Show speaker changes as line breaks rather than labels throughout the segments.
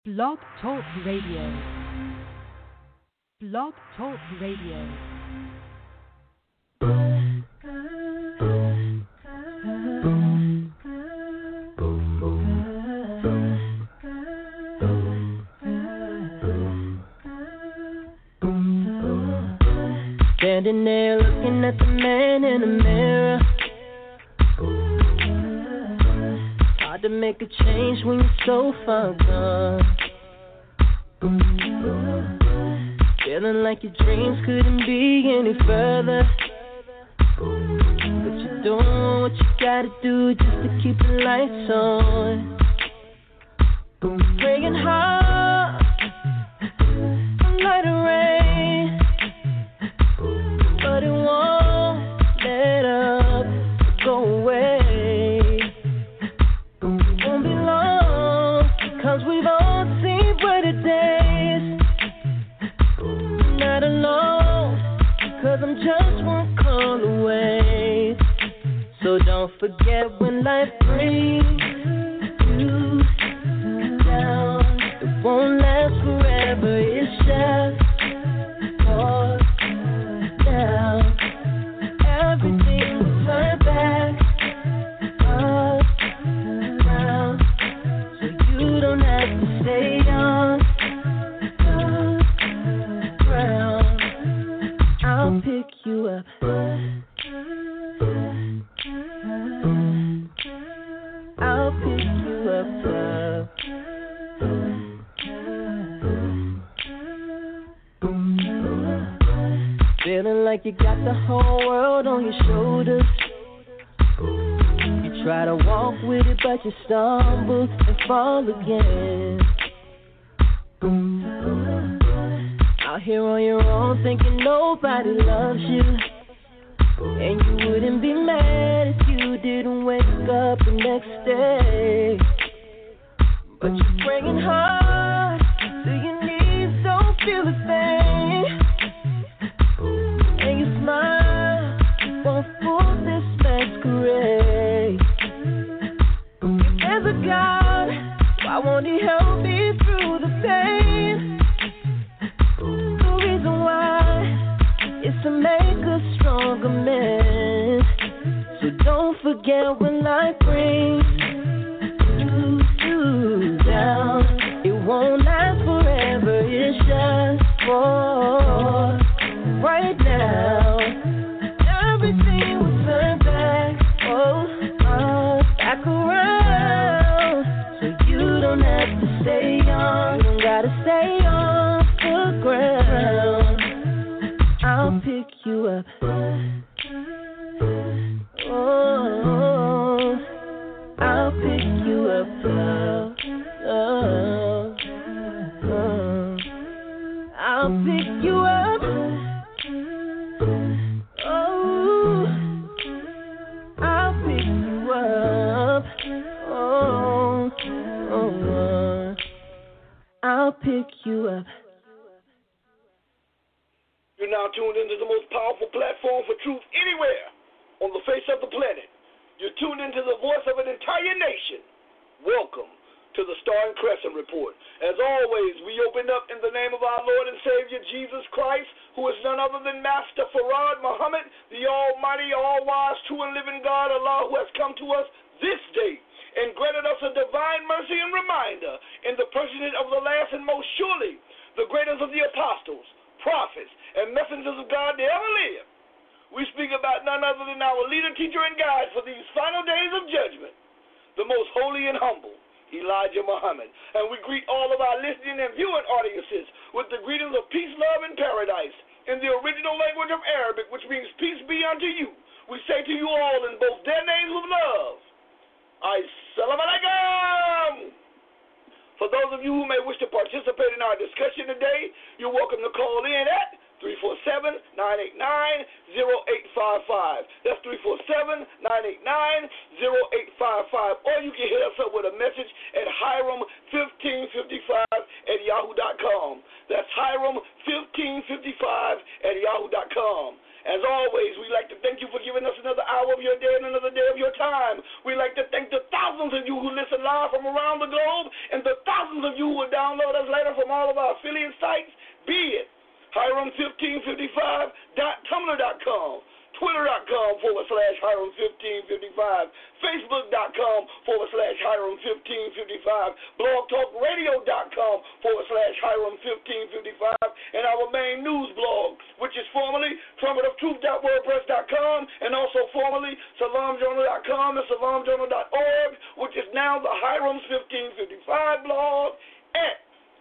Blog Talk Radio. Blog Talk Radio.
Standing there looking at the man in the mirror. Hard to make a change when you're so far gone. Feeling like your dreams couldn't be any further. But you're doing what you gotta do just to keep the lights on. Praying hard, light of rain, but it won't let up, go away. It won't be long, cause we've all seen brighter days. Not alone, cause I'm just one call away. So don't forget when life brings you down, it won't last forever, it's just for now. Everything will turn back up now, so you don't have to stay on the ground. I'll pick you up. I'll pick you up, love. Feeling like you got the whole world on your shoulders. You try to walk with it, but you stumble and fall again. Out here on your own, thinking nobody loves you. And you wouldn't be mad if you didn't wake up the next day. But you're praying hard, so your knees don't feel the thing. And your smile won't fool this masquerade. If there's a God, why won't He help me through the pain? The reason why is to make us stronger men. So don't forget when life brings you down, it won't last forever, it's just for right now. Everything will turn back, back around. So you don't have to stay on, you don't gotta stay on the ground. I'll pick you up. Oh, I'll pick you up, love. Oh, oh. I'll pick you up. Oh, I'll pick you up. Oh, oh, I'll pick you up.
You're now tuned into the most powerful platform for truth anywhere on the face of the planet. You're tuned into the voice of an entire nation. Welcome to the Star and Crescent Report. As always, we open up in the name of our Lord and Savior Jesus Christ, who is none other than Master Farad Muhammad, the almighty, all-wise, true and living God, Allah, who has come to us this day and granted us a divine mercy and reminder in the personage of the last and most surely the greatest of the apostles, prophets, and messengers of God that ever lived. We speak about none other than our leader, teacher, and guide for these final days of judgment, the most holy and humble, Elijah Muhammad. And we greet all of our listening and viewing audiences with the greetings of peace, love, and paradise in the original language of Arabic, which means peace be unto you. We say to you all in both their names of love, Assalamu alaikum. For those of you who may wish to participate in our discussion today, you're welcome to call in at 347-989-0855. That's 347-989-0855. Or you can hit us up with a message at Hiram1555@yahoo.com. That's Hiram1555@yahoo.com. As always, we'd like to thank you for giving us another hour of your day and another day of your time. We'd like to thank the thousands of you who listen live from around the globe and the thousands of you who will download us later from all of our affiliate sites, be it Hiram1555.tumblr.com, Twitter.com/Hiram1555, Facebook.com/Hiram1555, BlogTalkRadio.com/Hiram1555, and our main news blog, which is formerly TrumpetOfTruth.wordpress.com and also formerly SalamJournal.com and SalamJournal.org, which is now the Hiram1555 blog at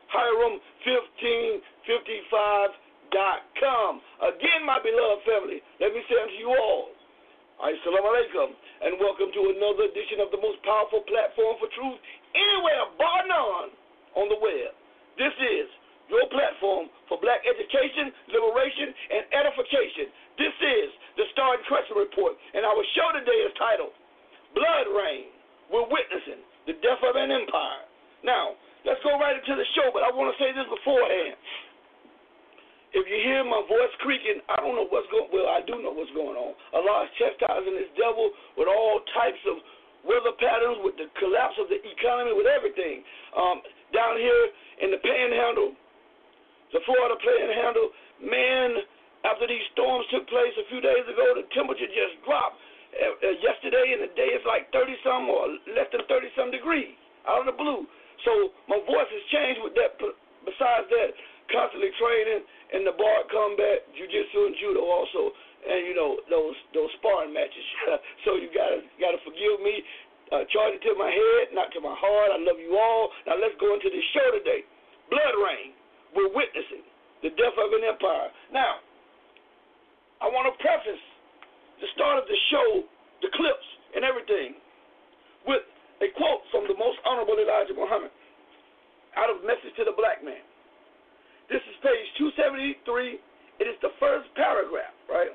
Hiram1555.com. Again, my beloved family, let me say unto you all, Assalamu alaikum, and welcome to another edition of the most powerful platform for truth anywhere, bar none, on the web. This is your platform for black education, liberation, and edification. This is the Star and Crescent Report, and our show today is titled Blood Rain. We're witnessing the death of an empire. Now, let's go right into the show, but I want to say this beforehand. If you hear my voice creaking, I don't know what's going on. Well, I do know what's going on. Allah is chastising this devil with all types of weather patterns, with the collapse of the economy, with everything. Down here in the Panhandle, the Florida Panhandle, man, after these storms took place a few days ago, the temperature just dropped. Yesterday and the day it's like 30-some or less than 30-some degrees out of the blue. So my voice has changed with that. Besides that, constantly training in the bar combat, jiu-jitsu and judo also, and you know those sparring matches. So you gotta forgive me. Charge it to my head, not to my heart. I love you all. Now let's go into this show today. Blood Rain. We're witnessing the death of an empire. Now, I want to preface the start of the show, the clips and everything, with a quote from the most honorable Elijah Muhammad out of Message to the Black Man. This is page 273. It is the first paragraph, right?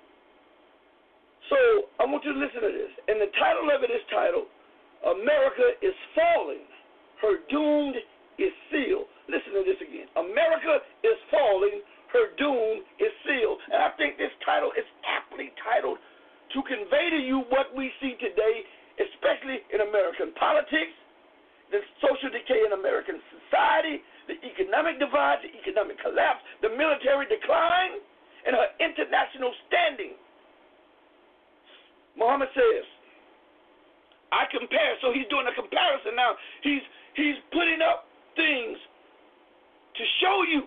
So I want you to listen to this. And the title of it is titled, America is Falling. Her Doom is Sealed. Listen to this again. America is falling. Her doom is sealed. And I think this title is aptly titled to convey to you what we see today, especially in American politics, the social decay in American society, the economic divide, the economic collapse, the military decline, and her international standing. Muhammad says, I compare. So he's doing a comparison now. He's putting up things to show you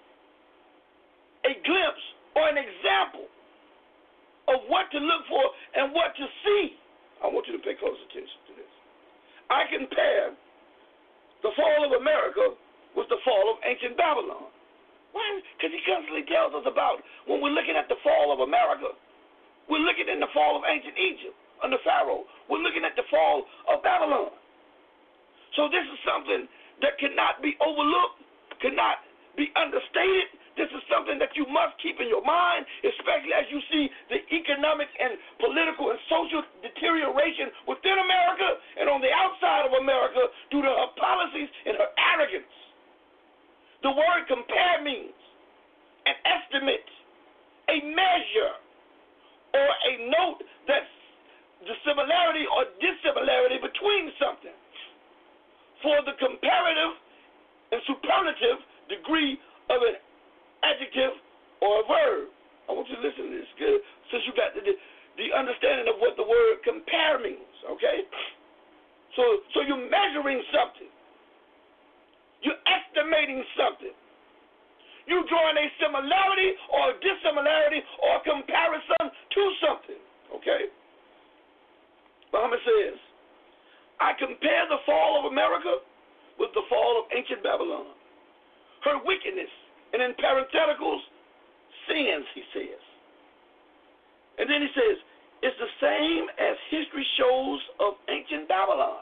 a glimpse or an example of what to look for and what to see. I want you to pay close attention to this. I compare the fall of America with the fall of ancient Babylon. Why? Because he constantly tells us about when we're looking at the fall of America, we're looking at the fall of ancient Egypt under Pharaoh. We're looking at the fall of Babylon. So this is something that cannot be overlooked, cannot be understated. This is something that you must keep in your mind, especially as you see the economic and political and social deterioration within America and on the outside of America due to her policies and her arrogance. The word compare means an estimate, a measure, or a note that's the similarity or dissimilarity between something. For the comparative and superlative degree of an adjective or a verb. I want you to listen to this, good, since you got the understanding of what the word compare means, okay? So you're measuring something. You're estimating something. You're drawing a similarity or a dissimilarity or a comparison to something, okay? Muhammad says, I compare the fall of America with the fall of ancient Babylon. Her wickedness, and in parentheticals, sins, he says. And then he says, it's the same as history shows of ancient Babylon.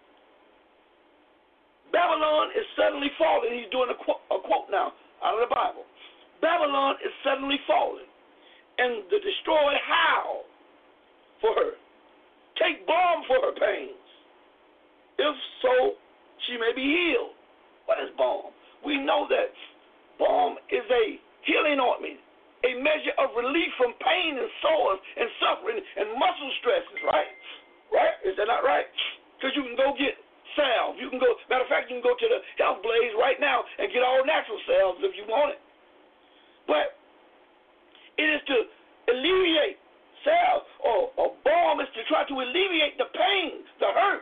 Babylon is suddenly falling. He's doing a quote now out of the Bible. Babylon is suddenly falling, and the destroyed howl for her. Take balm for her pains. If so, she may be healed. What is balm? We know that balm is a healing ointment, a measure of relief from pain and sores and suffering and muscle stresses, right? Right? Is that not right? Because you can go get salve. You can go, matter of fact, you can go to the Health Blaze right now and get all natural salves if you want it. But it is to alleviate salve or balm is to try to alleviate the pain, the hurt,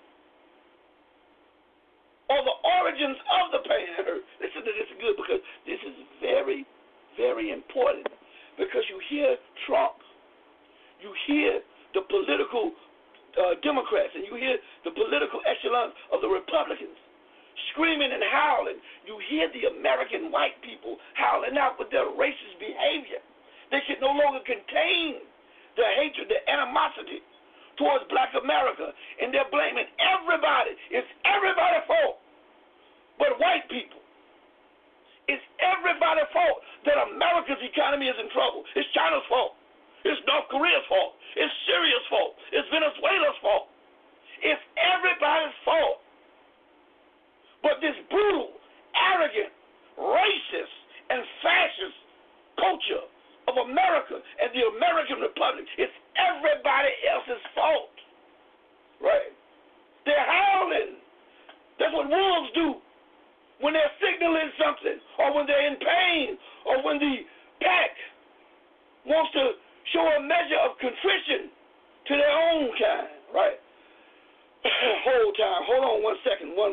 or the origins of the pain and hurt. Listen to this good because this is very, very important. Because you hear Trump, you hear the political Democrats, and you hear the political echelon of the Republicans screaming and howling. You hear the American white people howling out with their racist behavior. They can no longer contain the hatred, the animosity towards black America, and they're blaming everybody. It's everybody's fault but white people. It's everybody's fault that America's economy is in trouble. It's China's fault. It's North Korea's fault. It's Syria's fault. It's Venezuela's fault. It's everybody's fault. But this brutal, arrogant, racist, and fascist culture of America and the American Republic, it's everybody else's fault. Right? They're howling. That's what wolves do when they're signaling something, or when they're in pain, or when the pack wants to show a measure of contrition to their own kind, right? Hold on 1 second. 1.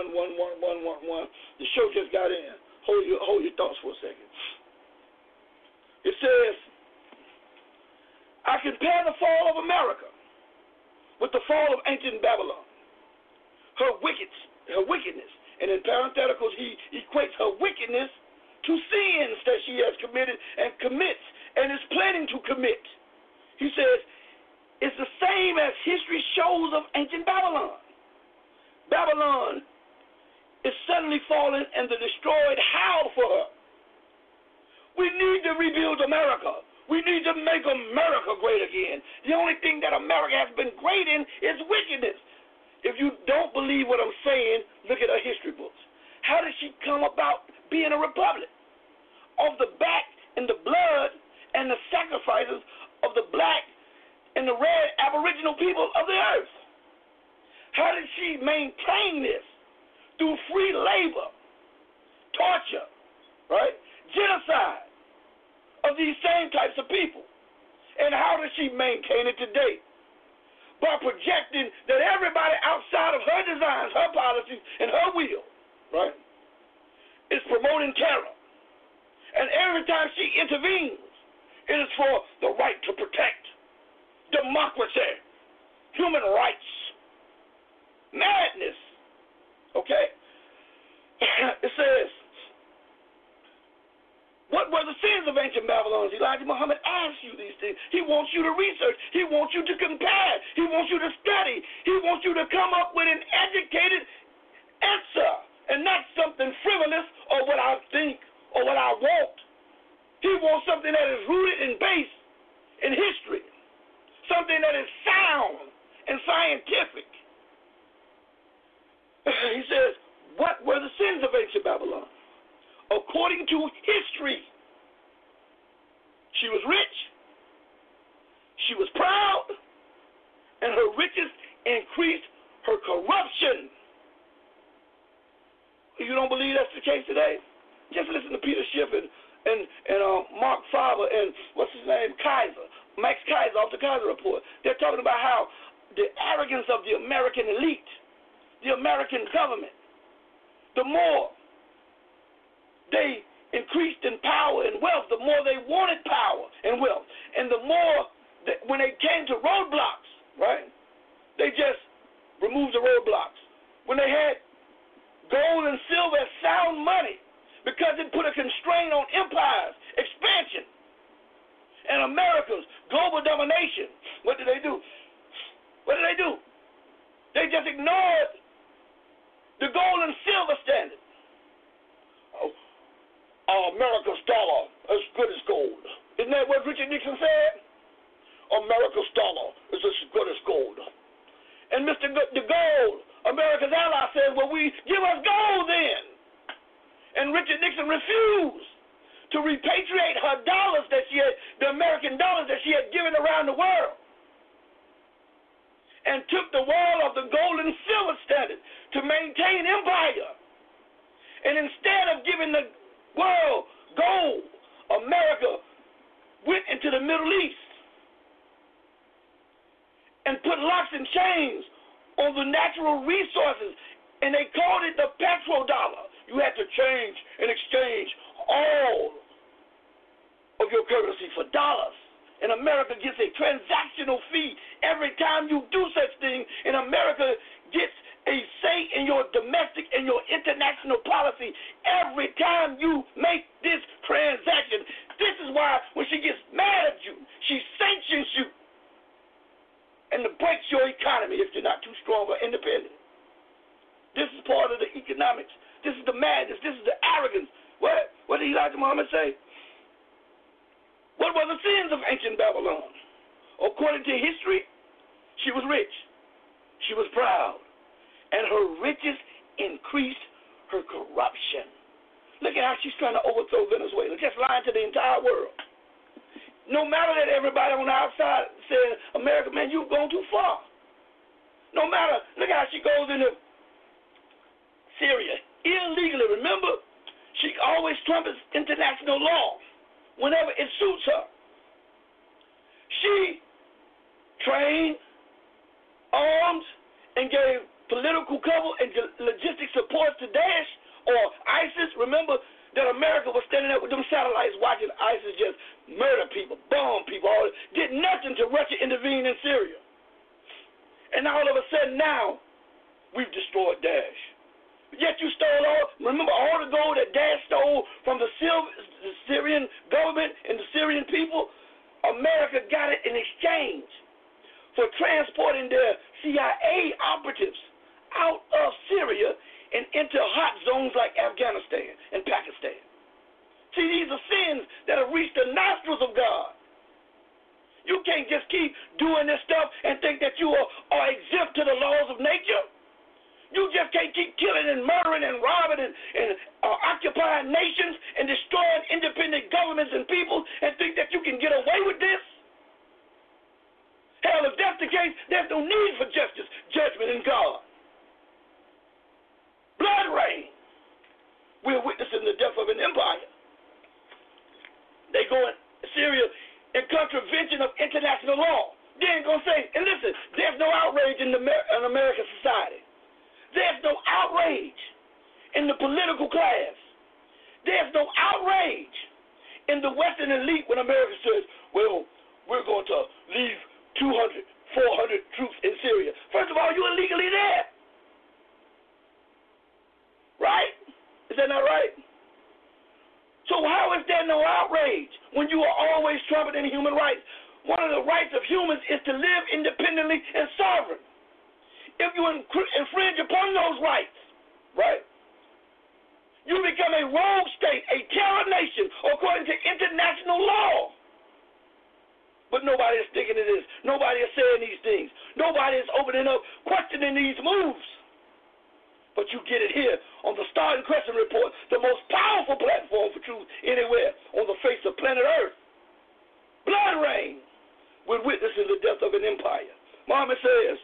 The show just got in. Hold your thoughts for a second. It says, I compare the fall of America with the fall of ancient Babylon. Her wickedness, and in parentheticals, he equates her wickedness to sins that she has committed and commits and is planning to commit. He says, it's the same as history shows of ancient Babylon. Babylon is suddenly fallen and the destroyed howl for her. We need to rebuild America. We need to make America great again. The only thing that America has been great in is wickedness. If you don't believe what I'm saying, look at her history books. How did she come about being a republic? Of the back and the blood and the sacrifices of the black and the red aboriginal people of the earth. How did she maintain this? Through free labor, torture, right? Genocide of these same types of people. And how does she maintain it today? By projecting that everybody outside of her designs, her policies, and her will, right, is promoting terror. And every time she intervenes, it is for the right to protect democracy, human rights, madness. Okay? It says, what were the sins of ancient Babylon? Elijah Muhammad asks you these things. He wants you to research. He wants you to compare. He wants you to study. He wants you to come up with an educated answer and not something frivolous or what I think or what I want. He wants something that is rooted and based in history, something that is sound and scientific. He says, what were the sins of ancient Babylon? According to history, she was rich, she was proud, and her riches increased her corruption. You don't believe that's the case today? Just listen to Peter Schiff and Mark Faber and what's his name, Kaiser, Max Kaiser off the Kaiser Report. They're talking about how the arrogance of the American elite, the American government, the more they increased in power and wealth, the more they wanted power and wealth. And the more, when they came to roadblocks, right, they just removed the roadblocks. When they had gold and silver as sound money, because it put a constraint on empires, expansion, and America's global domination, what did they do? What did they do? They just ignored the gold and silver standard. America's dollar as good as gold. Isn't that what Richard Nixon said? America's dollar is as good as gold. And Mr. De Gaulle, America's ally, said, well, give us gold then. And Richard Nixon refused to repatriate her dollars the American dollars that she had given around the world, and took the world of the gold and silver standard to maintain empire. And instead of giving the world gold, America went into the Middle East and put locks and chains on the natural resources, and they called it the petrodollar. You had to change and exchange all of your currency for dollars. And America gets a transactional fee every time you do such thing, and America gets a say in your domestic and your international policy every time you make this transaction. This is why when she gets mad at you, she sanctions you and breaks your economy if you're not too strong or independent. This is part of the economics. This is the madness. This is the arrogance. What did Elijah Muhammad say? What were the sins of ancient Babylon? According to history, she was rich. She was proud. And her riches increased her corruption. Look at how she's trying to overthrow Venezuela, just lying to the entire world. No matter that everybody on the outside says, America, man, you've gone too far. No matter, look at how she goes into Syria illegally. Remember, she always trumpets international law whenever it suits her. She trained, armed, and gave political cover and logistic support to Daesh or ISIS. Remember that America was standing there with them satellites watching ISIS just murder people, bomb people, did nothing to Russia intervene in Syria. And all of a sudden now, we've destroyed Daesh. Yet you stole remember all the gold that Daesh stole from the Syrian government and the Syrian people? America got it in exchange for transporting their CIA operatives out of Syria and into hot zones like Afghanistan and Pakistan. See, these are sins that have reached the nostrils of God. You can't just keep doing this stuff and think that you are exempt to the laws of nature. You just can't keep killing and murdering and robbing and occupying nations and destroying independent governments and people and think that you can get away with this. Hell, if that's the case, there's no need for justice, judgment, and God. Blood rain. We're witnessing the death of an empire. They go in Syria in contravention of international law. They ain't going to say, and listen, there's no outrage in American society. There's no outrage in the political class. There's no outrage in the Western elite when America says, well, we're going to leave 200, 400 troops in Syria. First of all, you're illegally there. Right? Is that not right? So how is there no outrage when you are always trumpeting human rights? One of the rights of humans is to live independently and sovereign. If you infringe upon those rights, right, you become a rogue state, a terror nation, according to international law. But nobody is sticking to this. Nobody is saying these things. Nobody is opening up, questioning these moves. But you get it here on the Star and Crescent Report, the most powerful platform for truth anywhere on the face of planet Earth. Blood rain. We're witnessing the death of an empire. Muhammad says,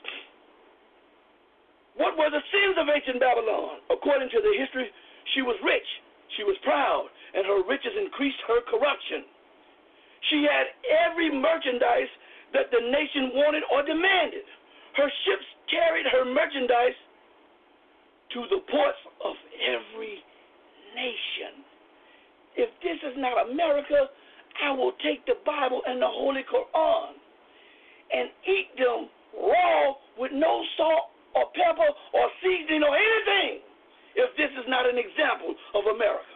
what were the sins of ancient Babylon? According to the history, she was rich, she was proud, and her riches increased her corruption. She had every merchandise that the nation wanted or demanded. Her ships carried her merchandise to the ports of every nation. If this is not America, I will take the Bible and the Holy Quran and eat them raw with no salt or pepper or seasoning or anything, if this is not an example of America.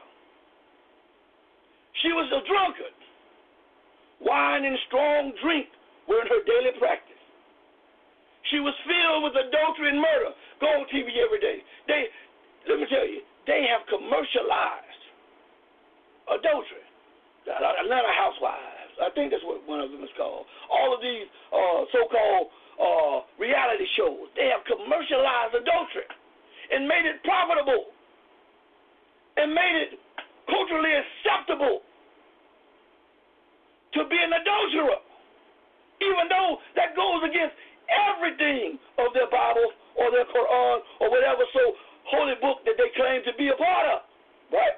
She was a drunkard. Wine and strong drink were in her daily practice. She was filled with adultery and murder. Go on TV every day. Let me tell you, they have commercialized adultery. Atlanta Housewives, I think that's what one of them is called. All of these so-called reality shows, they have commercialized adultery and made it profitable and made it culturally acceptable to be an adulterer, even though that goes against everything of their Bible or their Quran or whatever holy book that they claim to be a part of, right?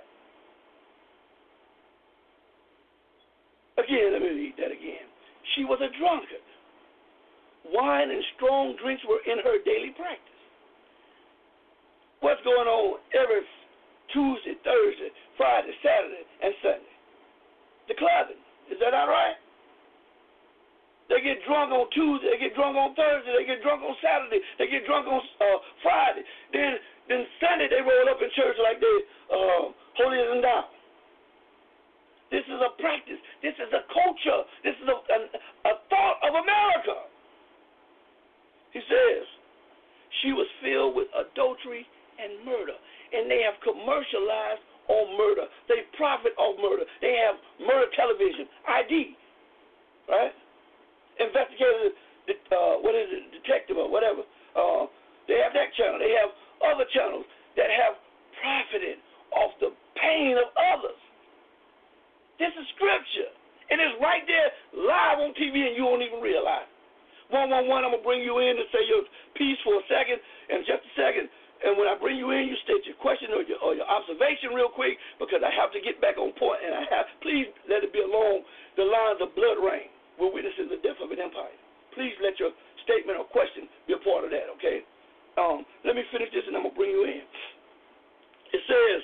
Again, let me read that again. She was a drunkard. Wine and strong drinks were in her daily practice. What's going on every Tuesday, Thursday, Friday, Saturday, and Sunday? The clubbing. Is that not right? They get drunk on Tuesday, they get drunk on Thursday, they get drunk on Saturday, they get drunk on Friday. Then Sunday they roll up in church like they holier than thou. This is a practice. This is a culture. This is a thought of America. He says, she was filled with adultery and murder, and they have commercialized on murder. They profit off murder. They have murder television, ID, right? Investigator, detective or whatever. They have that channel. They have other channels that have profited off the pain of others. This is scripture, and it's right there live on TV, and you won't even realize. 111, I'm going to bring you in to say your piece for a second, and just a second. And when I bring you in, you state your question or your observation real quick, because I have to get back on point, and please let it be along the lines of blood rain. We're witnessing the death of an empire. Please let your statement or question be a part of that, okay? Let me finish this, and I'm going to bring you in. It says,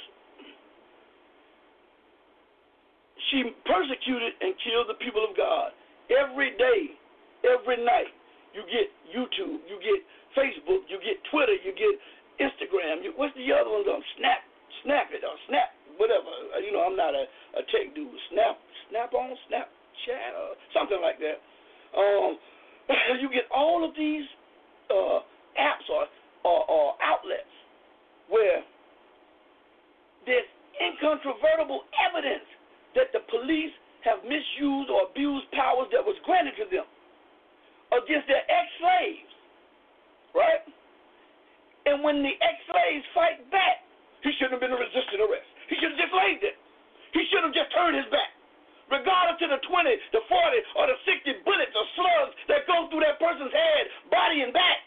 she persecuted and killed the people of God. Every day, every night, you get YouTube, you get Facebook, you get Twitter, you get Instagram. What's the other one? Snap it or Snap, whatever. I'm not a tech dude. Snap-on, Snapchat, or something like that. You get all of these apps or outlets where there's incontrovertible evidence that the police have misused or abused powers that was granted to them against their ex-slaves, right? And when the ex-slaves fight back, he shouldn't have been a resistant arrest. He should have just laid there. He should have just turned his back. Regardless of the 20, the 40, or the 60 bullets or slugs that go through that person's head, body, and back.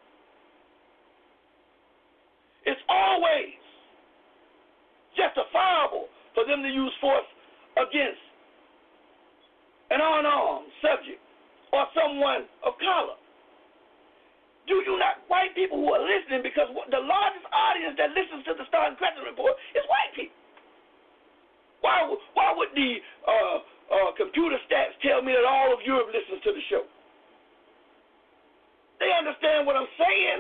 It's always justifiable for them to use force against an unarmed subject or someone of color. Do you not, white people who are listening, because the largest audience that listens to the Star and Crescent Report is white people. Why would the computer stats tell me that all of Europe listens to the show? They understand what I'm saying.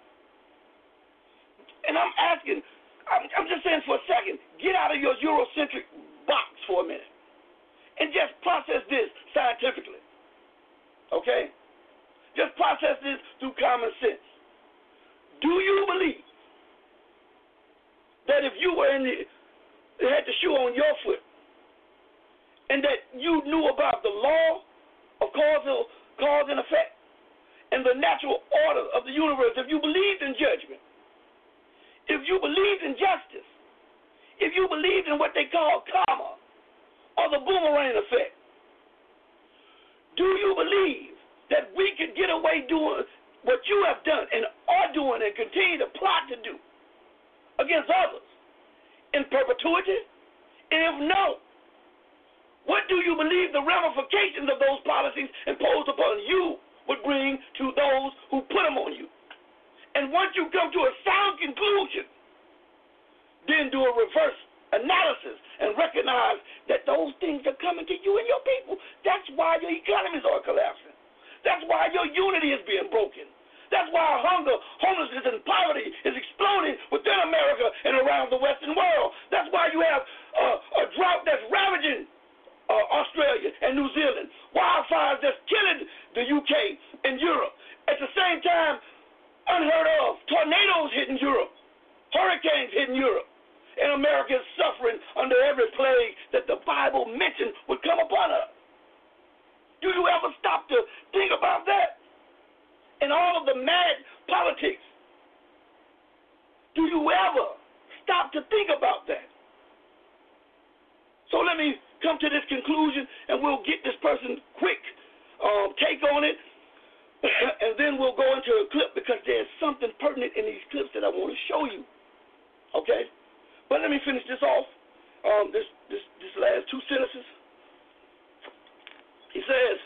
And I'm asking, I'm just saying for a second, get out of your Eurocentric box for a minute and just process this scientifically. Okay? Just process this through common sense. Do you believe that if you were had the shoe on your foot and that you knew about the law of cause and effect and the natural order of the universe, if you believed in judgment, if you believed in justice, if you believed in what they call karma or the boomerang effect, do you believe that we could get away doing what you have done and are doing and continue to plot to do against others in perpetuity? And if no, what do you believe the ramifications of those policies imposed upon you would bring to those who put them on you? And once you come to a sound conclusion, then do a reverse analysis and recognize that those things are coming to you and your people. That's why your economies are collapsing. That's why your unity is being broken. That's why hunger, homelessness, and poverty is exploding within America and around the Western world. That's why you have a drought that's ravaging Australia and New Zealand, wildfires that's killing the UK and Europe. At the same time, unheard of tornadoes hitting Europe, hurricanes hitting Europe, and America is suffering under every plague that the Bible mentioned would come upon us. Do you ever stop to think about that? And all of the mad politics, do you ever stop to think about that? So let me come to this conclusion, and we'll get this person quick take on it, and then we'll go into a clip because there's something pertinent in these clips that I want to show you. Okay? But let me finish this off. This last two sentences. He says,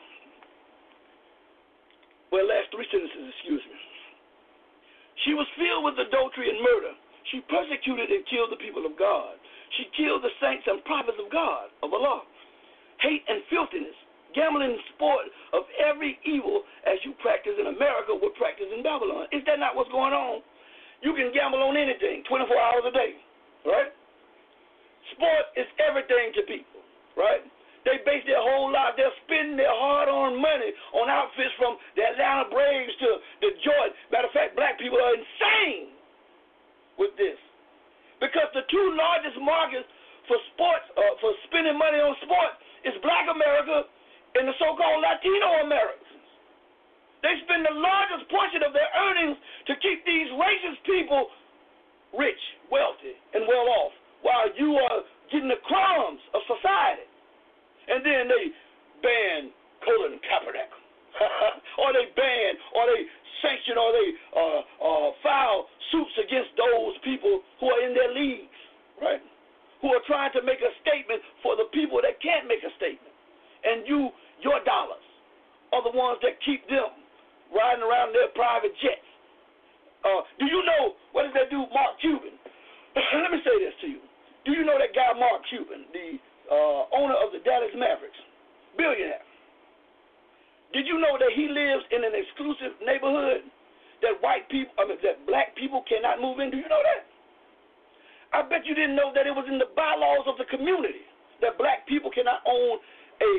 well, last three sentences, excuse me. She was filled with adultery and murder. She persecuted and killed the people of God. She killed the saints and prophets of God, of Allah. Hate and filthiness, gambling and sport of every evil as you practice in America were practiced in Babylon. Is that not what's going on? You can gamble on anything 24 hours a day, right? Sport is everything to people, right? They base their whole life, they're spending their hard-earned money on outfits from the Atlanta Braves to the Jordan. Matter of fact, black people are insane with this. Because the two largest markets for sports, for spending money on sports, is black America and the so-called Latino Americans. They spend the largest portion of their earnings to keep these racist people rich, wealthy, and well off, while you are getting the crumbs of society. And then they ban Colin Kaepernick, or they ban, or they sanction, or they file suits against those people who are in their leagues, right? Who are trying to make a statement for the people that can't make a statement. And your dollars are the ones that keep them riding around their private jets. Do you know, what does that do, Mark Cuban? Let me say this to you. Do you know that guy Mark Cuban, the owner of the Dallas Mavericks, billionaire? Did you know that he lives in an exclusive neighborhood that that black people cannot move in? Do you know that? I bet you didn't know that it was in the bylaws of the community that black people cannot own a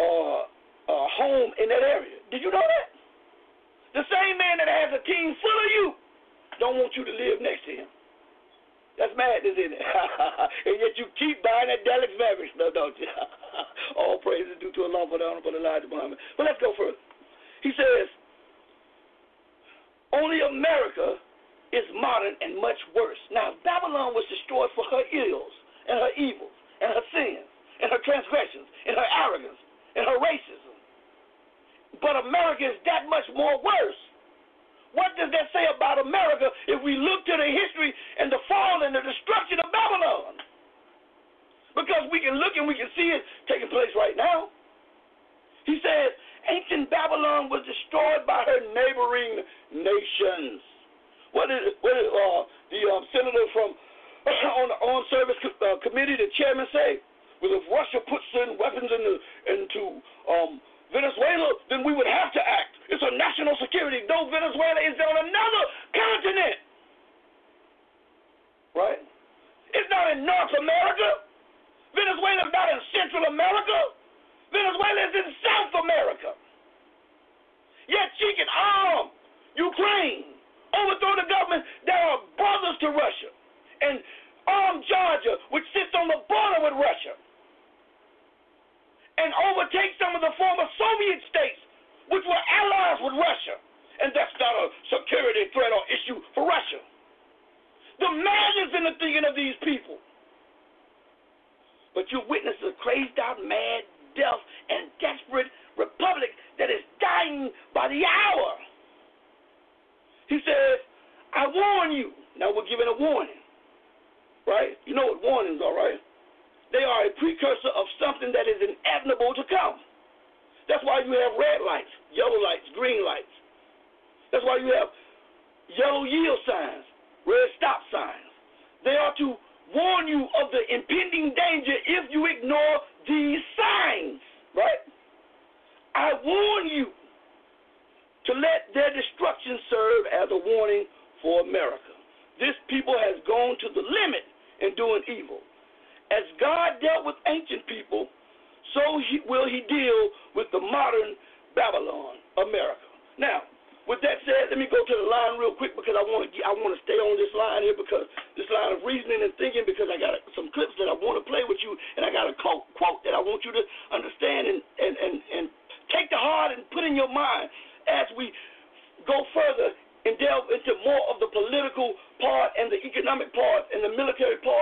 home in that area. Did you know that? The same man that has a team full of you don't want you to live next to him. That's madness, isn't it? And yet you keep buying that Dallas Mavericks, don't you? All praise is due to Allah for the honor for Elijah Muhammad. But let's go further. He says, only America is modern and much worse. Now, Babylon was destroyed for her ills and her evils and her sins and her transgressions and her arrogance and her racism. But America is that much more worse. What does that say about America if we look to the history and the fall and the destruction of Babylon? Because we can look and we can see it taking place right now. He says, ancient Babylon was destroyed by her neighboring nations. What did the senator from on the Armed Service Committee, the chairman, say? Well, if Russia puts certain weapons into Venezuela, then we would have to act. It's a national security. No, Venezuela is on another continent. Right? It's not in North America. Venezuela is not in Central America. Venezuela is in South America. Yet she can arm Ukraine, overthrow the government that are brothers to Russia, and arm Georgia, which sits on the border with Russia, and overtake some of the former Soviet states, which were allies with Russia. And that's not a security threat or issue for Russia. The madness in the thinking of these people. But you witness a crazed out, mad, deaf, and desperate republic that is dying by the hour. He says, I warn you. Now we're giving a warning. Right? You know what warnings are, right? They are a precursor of something that is inevitable to come. That's why you have red lights, yellow lights, green lights. That's why you have yellow yield signs, red stop signs. They are to warn you of the impending danger if you ignore these signs, right? I warn you to let their destruction serve as a warning for America. This people has gone to the limit in doing evil. As God dealt with ancient people, so will he deal with the modern Babylon, America. Now, with that said, let me go to the line real quick because I want to stay on this line here, because this line of reasoning and thinking, because I got some clips that I want to play with you, and I got a quote that I want you to understand and take to heart and put in your mind as we go further and delve into more of the political part and the economic part and the military part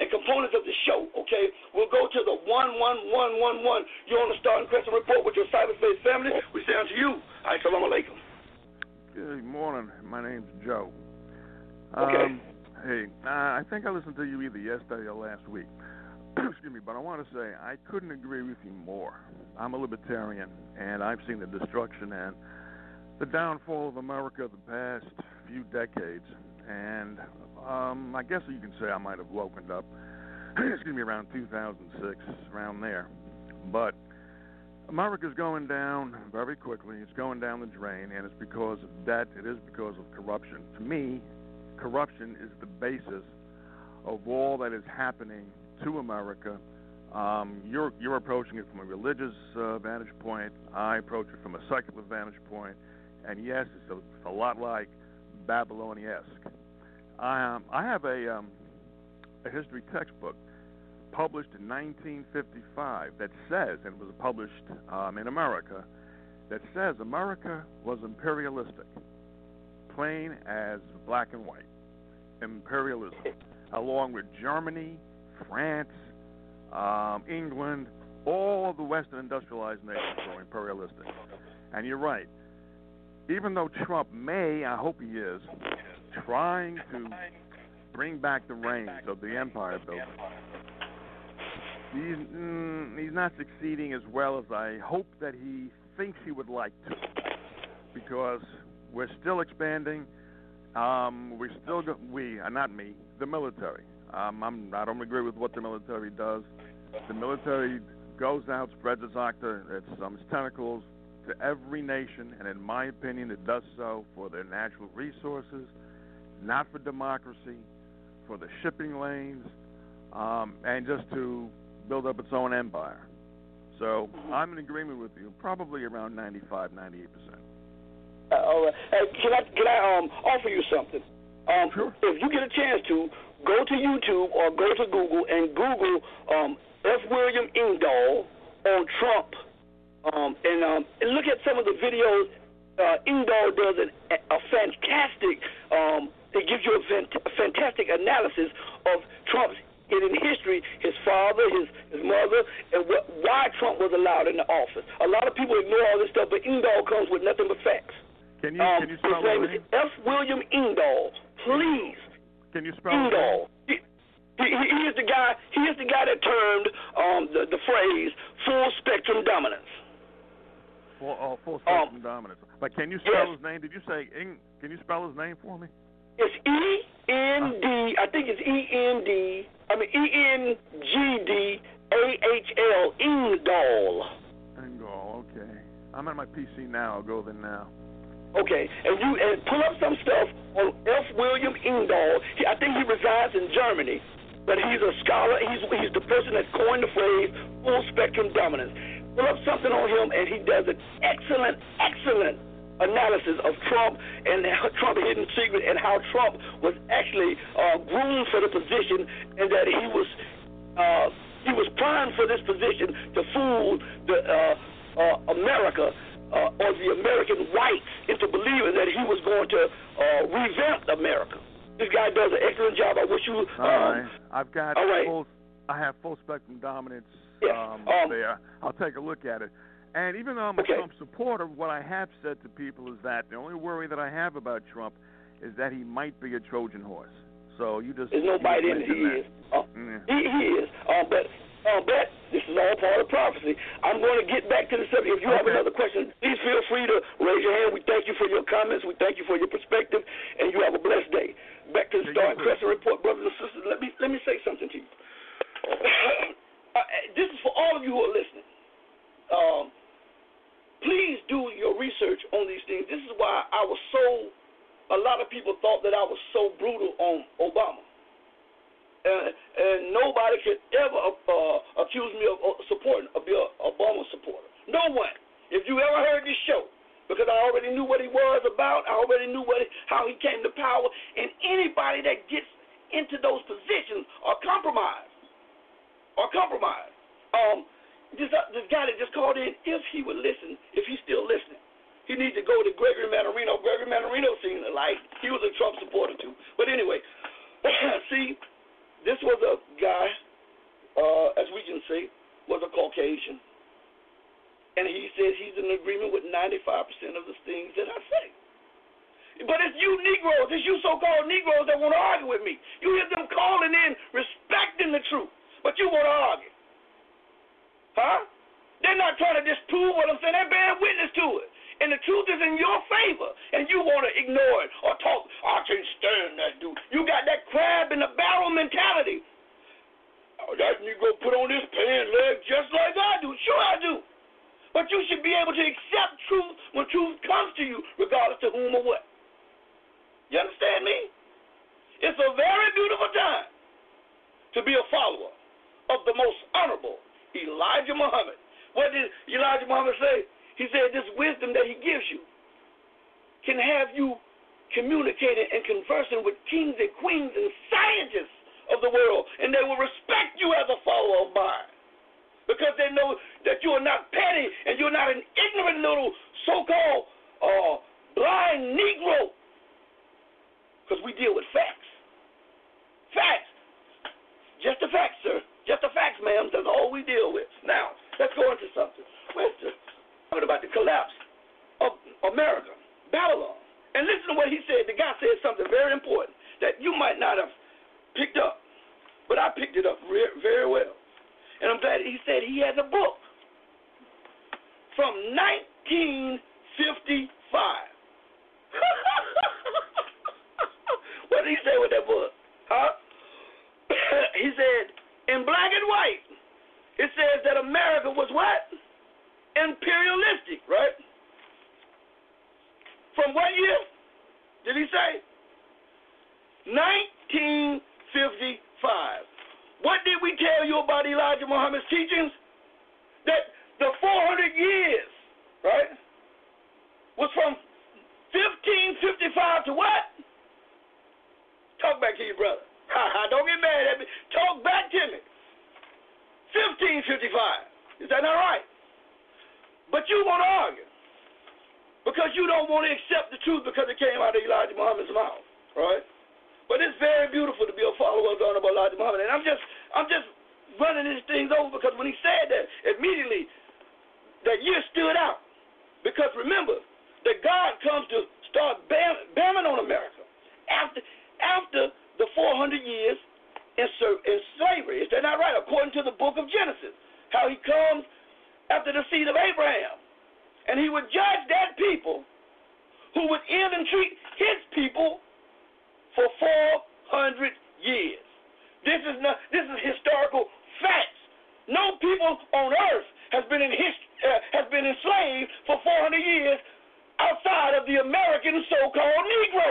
and components of the show, okay, will go to the 11111. You're on the Star and Crescent Report with your cyberspace family. We say unto you, assalamu alaikum.
Good morning. My name's Joe.
Okay.
Hey, I think I listened to you either yesterday or last week. Excuse me, but I want to say I couldn't agree with you more. I'm a libertarian, and I've seen the destruction and the downfall of America the past few decades. And I guess you can say I might have woken up, excuse me, around 2006, around there. But America's going down very quickly. It's going down the drain, and it's because of debt. It is because of corruption. To me, corruption is the basis of all that is happening to America. You're approaching it from a religious vantage point. I approach it from a secular vantage point. And yes, it's a lot like Babylonian-esque. I have a history textbook published in 1955 that says, and it was published in America, that says America was imperialistic, plain as black and white. Imperialism, along with Germany, France, England, all of the Western industrialized nations were imperialistic. And you're right. Even though Trump may, I hope he is, trying to bring back the reins of the empire building, he's not succeeding as well as I hope that he thinks he would like to, because we're still expanding. We're still not me, the military. I don't agree with what the military does. The military goes out, spreads its tentacles to every nation, and in my opinion, it does so for their natural resources, not for democracy, for the shipping lanes, and just to build up its own empire. So I'm in agreement with you, probably around 95, 98%.
All right. Can I offer you something?
Sure.
If you get a chance to, go to YouTube or go to Google and Google F. William Engdahl on Trump, and look at some of the videos. Engdahl does a fantastic. It gives you a fantastic analysis of Trump's in history, his father, his mother, and why Trump was allowed in the office. A lot of people ignore all this stuff, but Engdahl comes with nothing but facts.
Can you spell
his name?
His name?
Is F. William Engdahl. Please.
Can you spell
Engdahl. He is the guy. He is the guy that termed the phrase "full spectrum dominance."
Full spectrum dominance. But can you spell his name? Did you say? Can you spell his name for me?
It's E-N-D. I think it's E-N-D. I mean E-N-G-D-A-H-L. Engdahl.
Engdahl. Okay. I'm at my PC now. I'll go there now.
Okay, and pull up some stuff on F. William Engdahl. I think he resides in Germany, but he's a scholar. He's the person that coined the phrase "full spectrum dominance." Pull up something on him, and he does an excellent analysis of Trump and Trump hidden secret, and how Trump was actually groomed for the position, and that he was primed for this position to fool the America. Or the American whites into believing that he was going to revamp America. This guy does an excellent job. I wish you.
All right. I've got
all right.
I have full spectrum dominance
Yeah.
there. I'll take a look at it. And even though I'm a Trump supporter, what I have said to people is that the only worry that I have about Trump is that he might be a Trojan horse. So you just
there's nobody in it. He is. He is. But this is all part of prophecy. I'm going to get back to the subject. If you have another question, please feel free to raise your hand. We thank you for your comments. We thank you for your perspective, and you have a blessed day. Back to the Star and Crescent Report, brothers and sisters. Let me say something to you. This is for all of you who are listening. Please do your research on these things. This is why a lot of people thought that I was so brutal on Obama. And nobody could ever accuse me of supporting a Obama supporter. No one. If you ever heard this show, because I already knew what he was about, I already knew how he came to power, and anybody that gets into those positions are compromised. This guy that just called in, if he would listen, if he's still listening, he needs to go to Gregory Mannarino. Gregory Mannarino seemed like he was a Trump supporter too. But anyway, see, this was a guy, as we can see, was a Caucasian. And he says he's in agreement with 95% of the things that I say. But it's you Negroes, it's you so-called Negroes that want to argue with me. You hear them calling in, respecting the truth, but you want to argue. Huh? They're not trying to disprove what I'm saying. They're bearing witness to it. And the truth is in your favor, and you want to ignore it or talk, I can't stand that dude. You got that crab in the barrel mentality. Oh, that Negro put on this pant leg just like I do. Sure I do. But you should be able to accept truth when truth comes to you, regardless to whom or what. You understand me? It's a very beautiful time to be a follower of the most honorable Elijah Muhammad. What did Elijah Muhammad say? He said this wisdom that he gives you can have you communicating and conversing with kings and queens and scientists of the world, and they will respect you as a follower of mine because they know that you are not petty and you're not an ignorant little so-called blind Negro, because we deal with facts. Facts. Just the facts, sir. Just the facts, ma'am. That's all we deal with. Now, let's go into something. We're talking about the collapse of America, Babylon. And listen to what he said. The guy said something very important that you might not have picked up, but I picked it up very well. And I'm glad he said he has a book from 1955. What did he say with that book? Huh? He said, in black and white, it says that America was what? Imperialistic, right? From what year did he say? 1955. What did we tell you about Elijah Muhammad's teachings? That the 400 years, right, was from 1555 to what? Talk back to your brother. Don't get mad at me. Talk back to me. 1555. Is that not right? But you want to argue because you don't want to accept the truth because it came out of Elijah Muhammad's mouth, right? But it's very beautiful to be a follower of the Honorable Elijah Muhammad. And I'm just running these things over because when he said that, immediately that year stood out. Because remember that God comes to start bamming on America after the 400 years in slavery. Is that not right? According to the book of Genesis, how he comes after the seed of Abraham. And he would judge that people who would end and treat his people for 400 years. This is historical facts. No people on earth has been enslaved for 400 years outside of the American so-called Negro.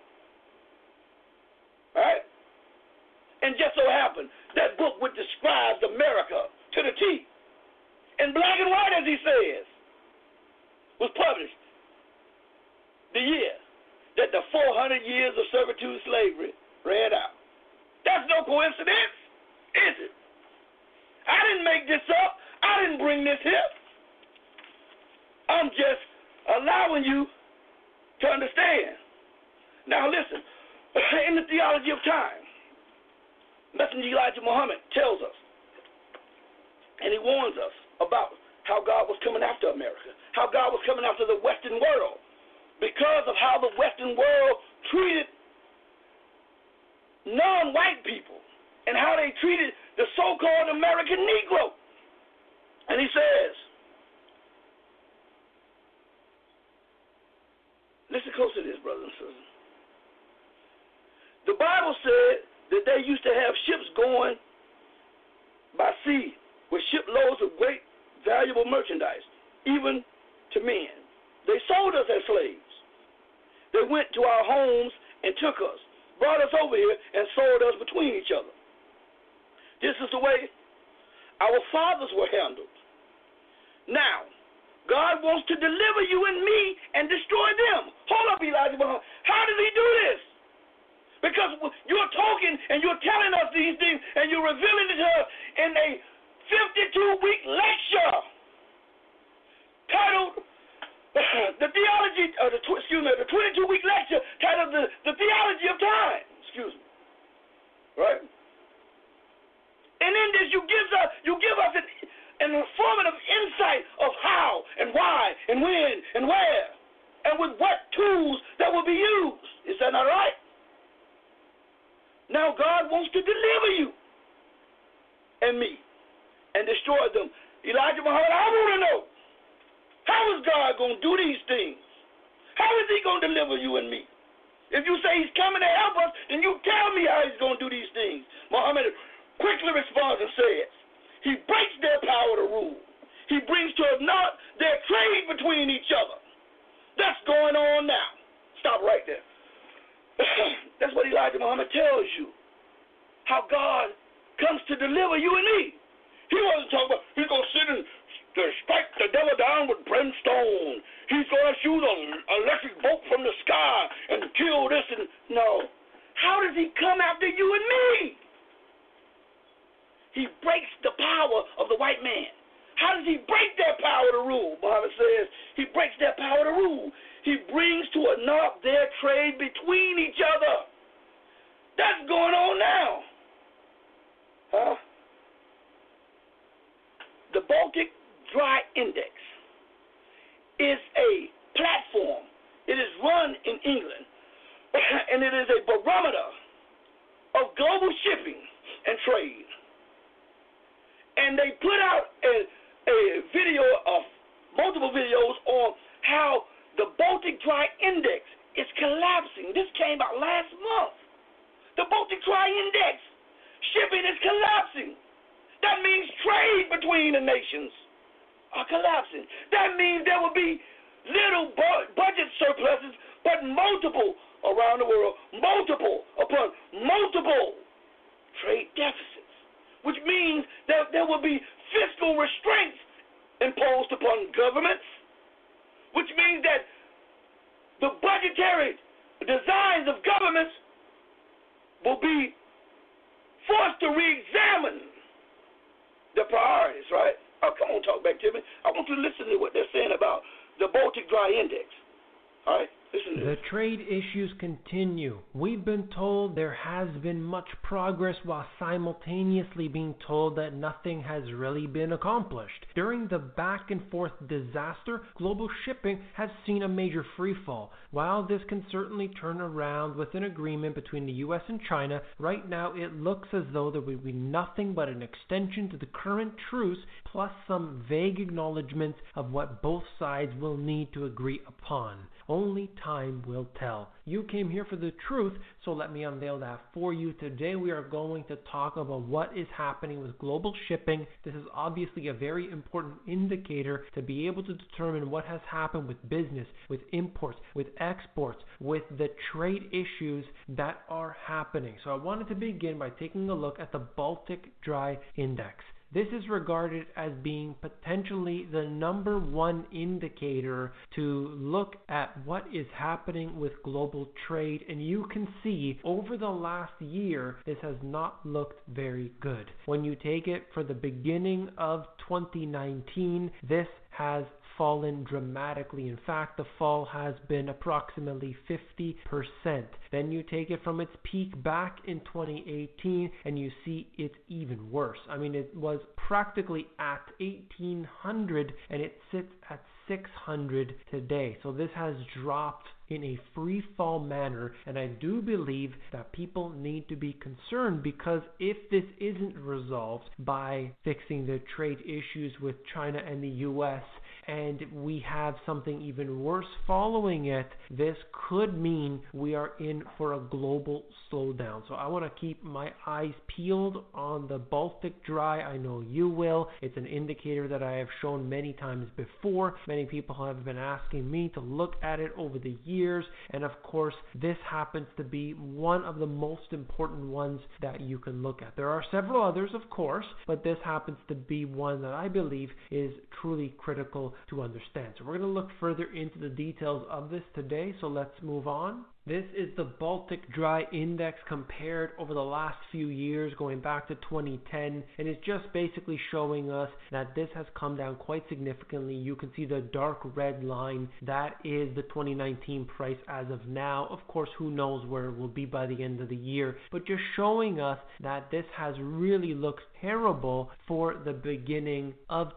Right? And just so happened that book which describes America to the T, in black and white, as he says, was published the year that the 400 years of servitude slavery ran out. That's no coincidence, is it? I didn't make this up. I didn't bring this here. I'm just allowing you to understand. Now listen, in the theology of time, Messenger Elijah Muhammad tells us, and he warns us about how God was coming after America, how God was coming after the Western world, because of how the Western world treated non-white people and how they treated the so-called American Negro. And he says, listen close to this, brothers and sisters. The Bible said that they used to have ships going by sea with shiploads of great valuable merchandise, even to men. They sold us as slaves. They went to our homes and took us, brought us over here, and sold us between each other. This is the way our fathers were handled. Now, God wants to deliver you and me and destroy them. Hold up, Elijah. How does he do this? Because you're talking and you're telling us these things and you're revealing it to us in a 52-week lecture titled the 22-week lecture titled the Theology of Time. Excuse me. Right? And in this, you give us an informative insight of how and why and when and where and with what tools that will be used. Is that not right? Now God wants to deliver you and me and destroy them. Elijah Muhammad, I want to know, how is God going to do these things? How is he going to deliver you and me? If you say he's coming to help us, then you tell me how he's going to do these things. Muhammad quickly responds and says, he breaks their power to rule. He brings to a naught their trade between each other. That's going on now. Stop right there. That's what Elijah Muhammad tells you. How God comes to deliver you and me. He wasn't talking about he's going to sit and strike the devil down with brimstone. He's going to shoot an electric bolt from the sky and kill this and no. How does he come after you and me? He breaks the power of the white man. How does he break their power to rule? Muhammad says he breaks their power to rule. He brings to a naught their trade between each other. That's going on now. Huh? The Baltic Dry Index is a platform. It is run in England, and it is a barometer of global shipping and trade. And they put out a video of multiple videos on how the Baltic Dry Index is collapsing. This came out last month. The Baltic Dry Index, shipping is collapsing. That means trade between the nations are collapsing. That means there will be little budget surpluses, but multiple around the world, multiple upon multiple trade deficits, which means that there will be fiscal restraints imposed upon governments, which means that the budgetary designs of governments will be forced to re-examine their priorities, right? Oh, come on, talk back to me. I want you to listen to what they're saying about the Baltic Dry Index. All right? Listen to
The trade issues continue. We've been told there has been much progress while simultaneously being told that nothing has really been accomplished. During the back and forth disaster, global shipping has seen a major freefall. While this can certainly turn around with an agreement between the US and China, right now it looks as though there will be nothing but an extension to the current truce plus some vague acknowledgments of what both sides will need to agree upon. Only time will tell. You came here for the truth, so let me unveil that for you. Today we are going to talk about what is happening with global shipping. This is obviously a very important indicator to be able to determine what has happened with business, with imports, with exports, with the trade issues that are happening. So I wanted to begin by taking a look at the Baltic Dry Index. This is regarded as being potentially the number one indicator to look at what is happening with global trade, and you can see over the last year this has not looked very good. When you take it for the beginning of 2019, this has fallen dramatically. In fact, the fall has been approximately 50%. Then you take it from its peak back in 2018 and you see it's even worse. I mean, it was practically at 1800 and it sits at 600 today. So this has dropped in a free fall manner, and I do believe that people need to be concerned, because if this isn't resolved by fixing the trade issues with China and the US, and we have something even worse following it, this could mean we are in for a global slowdown. So I want to keep my eyes peeled on the Baltic Dry. I know you will. It's an indicator that I have shown many times before. Many people have been asking me to look at it over the years, and of course this happens to be one of the most important ones that you can look at. There are several others, of course, but this happens to be one that I believe is truly critical to understand. So we're going to look further into the details of this today, so let's move on. This is the Baltic Dry Index compared over the last few years, going back to 2010, and it's just basically showing us that this has come down quite significantly. You can see the dark red line. That is the 2019 price as of now. Of course, who knows where it will be by the end of the year, but just showing us that this has really looked terrible for the beginning of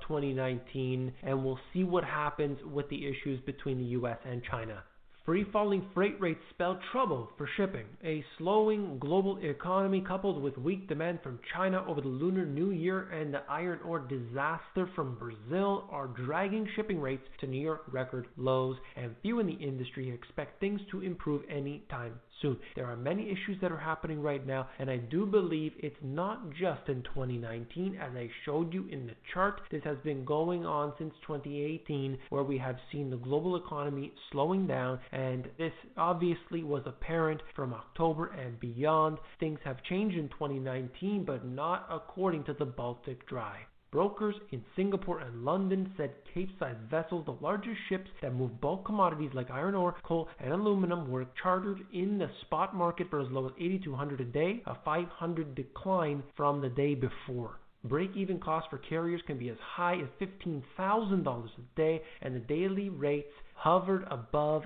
2019, and we'll see what happens with the issues between the US and China. Free-falling freight rates spell trouble for shipping. A slowing global economy coupled with weak demand from China over the Lunar New Year and the iron ore disaster from Brazil are dragging shipping rates to near record lows, and few in the industry expect things to improve anytime soon. There are many issues that are happening right now, and I do believe it's not just in 2019. As I showed you in the chart, this has been going on since 2018, where we have seen the global economy slowing down, and this obviously was apparent from October and beyond. Things have changed in 2019, but not according to the Baltic Dry. Brokers in Singapore and London said Capesize vessels, the largest ships that move bulk commodities like iron ore, coal, and aluminum, were chartered in the spot market for as low as $8,200 a day, a $500 decline from the day before. Break-even costs for carriers can be as high as $15,000 a day, and the daily rates hovered above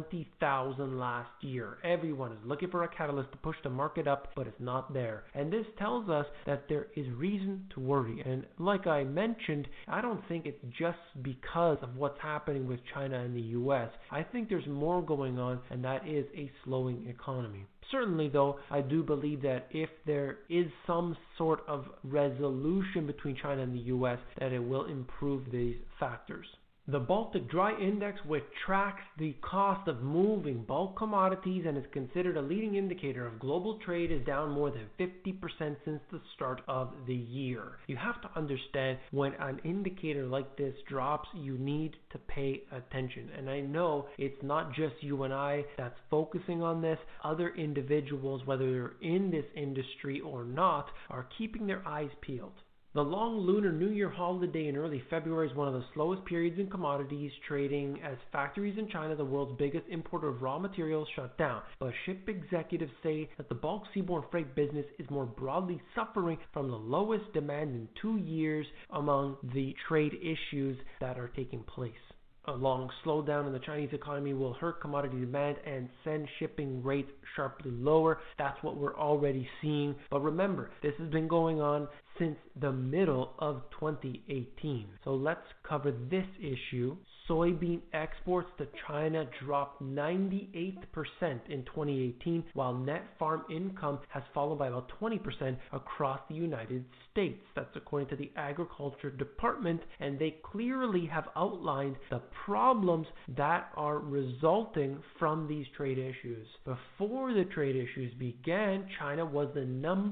$20,000 last year. Everyone is looking for a catalyst to push the market up, but it's not there. And this tells us that there is reason to worry. And like I mentioned, I don't think it's just because of what's happening with China and the US. I think there's more going on, and that is a slowing economy. Certainly, though, I do believe that if there is some sort of resolution between China and the US, that it will improve these factors. The Baltic Dry Index, which tracks the cost of moving bulk commodities and is considered a leading indicator of global trade, is down more than 50% since the start of the year. You have to understand, when an indicator like this drops, you need to pay attention. And I know it's not just you and I that's focusing on this. Other individuals, whether they're in this industry or not, are keeping their eyes peeled. The long Lunar New Year holiday in early February is one of the slowest periods in commodities trading, as factories in China, the world's biggest importer of raw materials, shut down. But ship executives say that the bulk seaborne freight business is more broadly suffering from the lowest demand in 2 years among the trade issues that are taking place. A long slowdown in the Chinese economy will hurt commodity demand and send shipping rates sharply lower. That's what we're already seeing. But remember, this has been going on since the middle of 2018. So let's cover this issue. Soybean exports to China dropped 98% in 2018, while net farm income has fallen by about 20% across the United States. That's according to the Agriculture Department, and they clearly have outlined the problems that are resulting from these trade issues. Before the trade issues began, China was the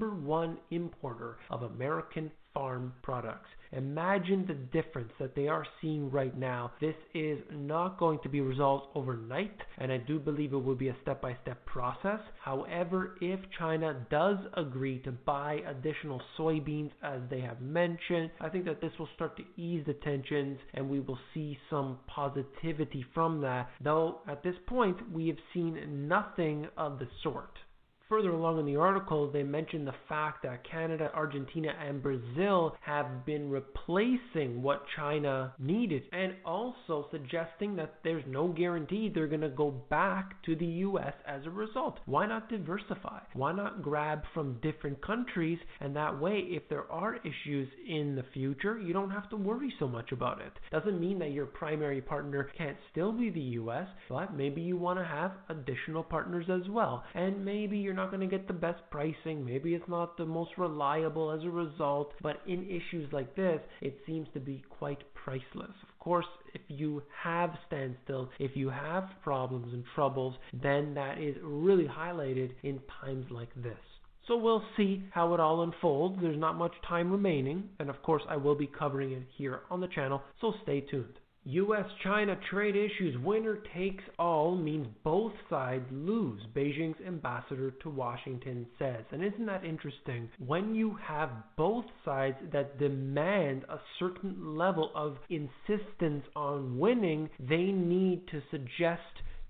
#1 importer of American farm products. Imagine the difference that they are seeing right now. This is not going to be resolved overnight, and I do believe it will be a step-by-step process. However, if China does agree to buy additional soybeans, as they have mentioned, I think that this will start to ease the tensions, and we will see some positivity from that, though at this point we have seen nothing of the sort. Further along in the article, they mention the fact that Canada, Argentina, and Brazil have been replacing what China needed, and also suggesting that there's no guarantee they're going to go back to the US as a result. Why not diversify? Why not grab from different countries? And that way, if there are issues in the future, you don't have to worry so much about it. Doesn't mean that your primary partner can't still be the US, but maybe you want to have additional partners as well. And maybe you're not going to get the best pricing, maybe it's not the most reliable as a result, but in issues like this, it seems to be quite priceless. Of course, if you have standstill, if you have problems and troubles, then that is really highlighted in times like this. So we'll see how it all unfolds. There's not much time remaining, and of course I will be covering it here on the channel, so stay tuned. US-China trade issues, winner takes all, means both sides lose, Beijing's ambassador to Washington says. And isn't that interesting? When you have both sides that demand a certain level of insistence on winning, they need to suggest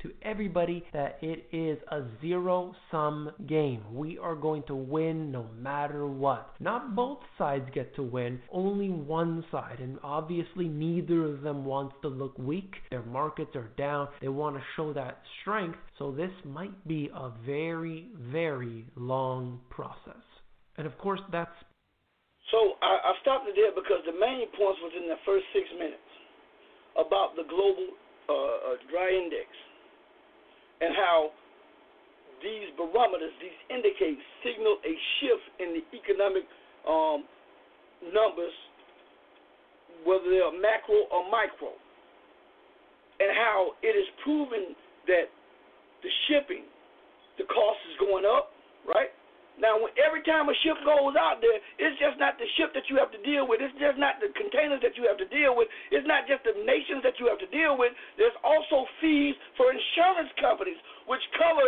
to everybody that it is a zero-sum game. We are going to win no matter what. Not both sides get to win, only one side. And obviously neither of them wants to look weak. Their markets are down. They want to show that strength. So this might be a very, very long process. And of course that's...
So I stopped it there because the main points was in the first 6 minutes about the global dry index and how these barometers, these indicators, signal a shift in the economic numbers, whether they are macro or micro, and how it is proven that the shipping, the cost is going up, right? Now, every time a ship goes out there, it's just not the ship that you have to deal with. It's just not the containers that you have to deal with. It's not just the nations that you have to deal with. There's also fees for insurance companies, which cover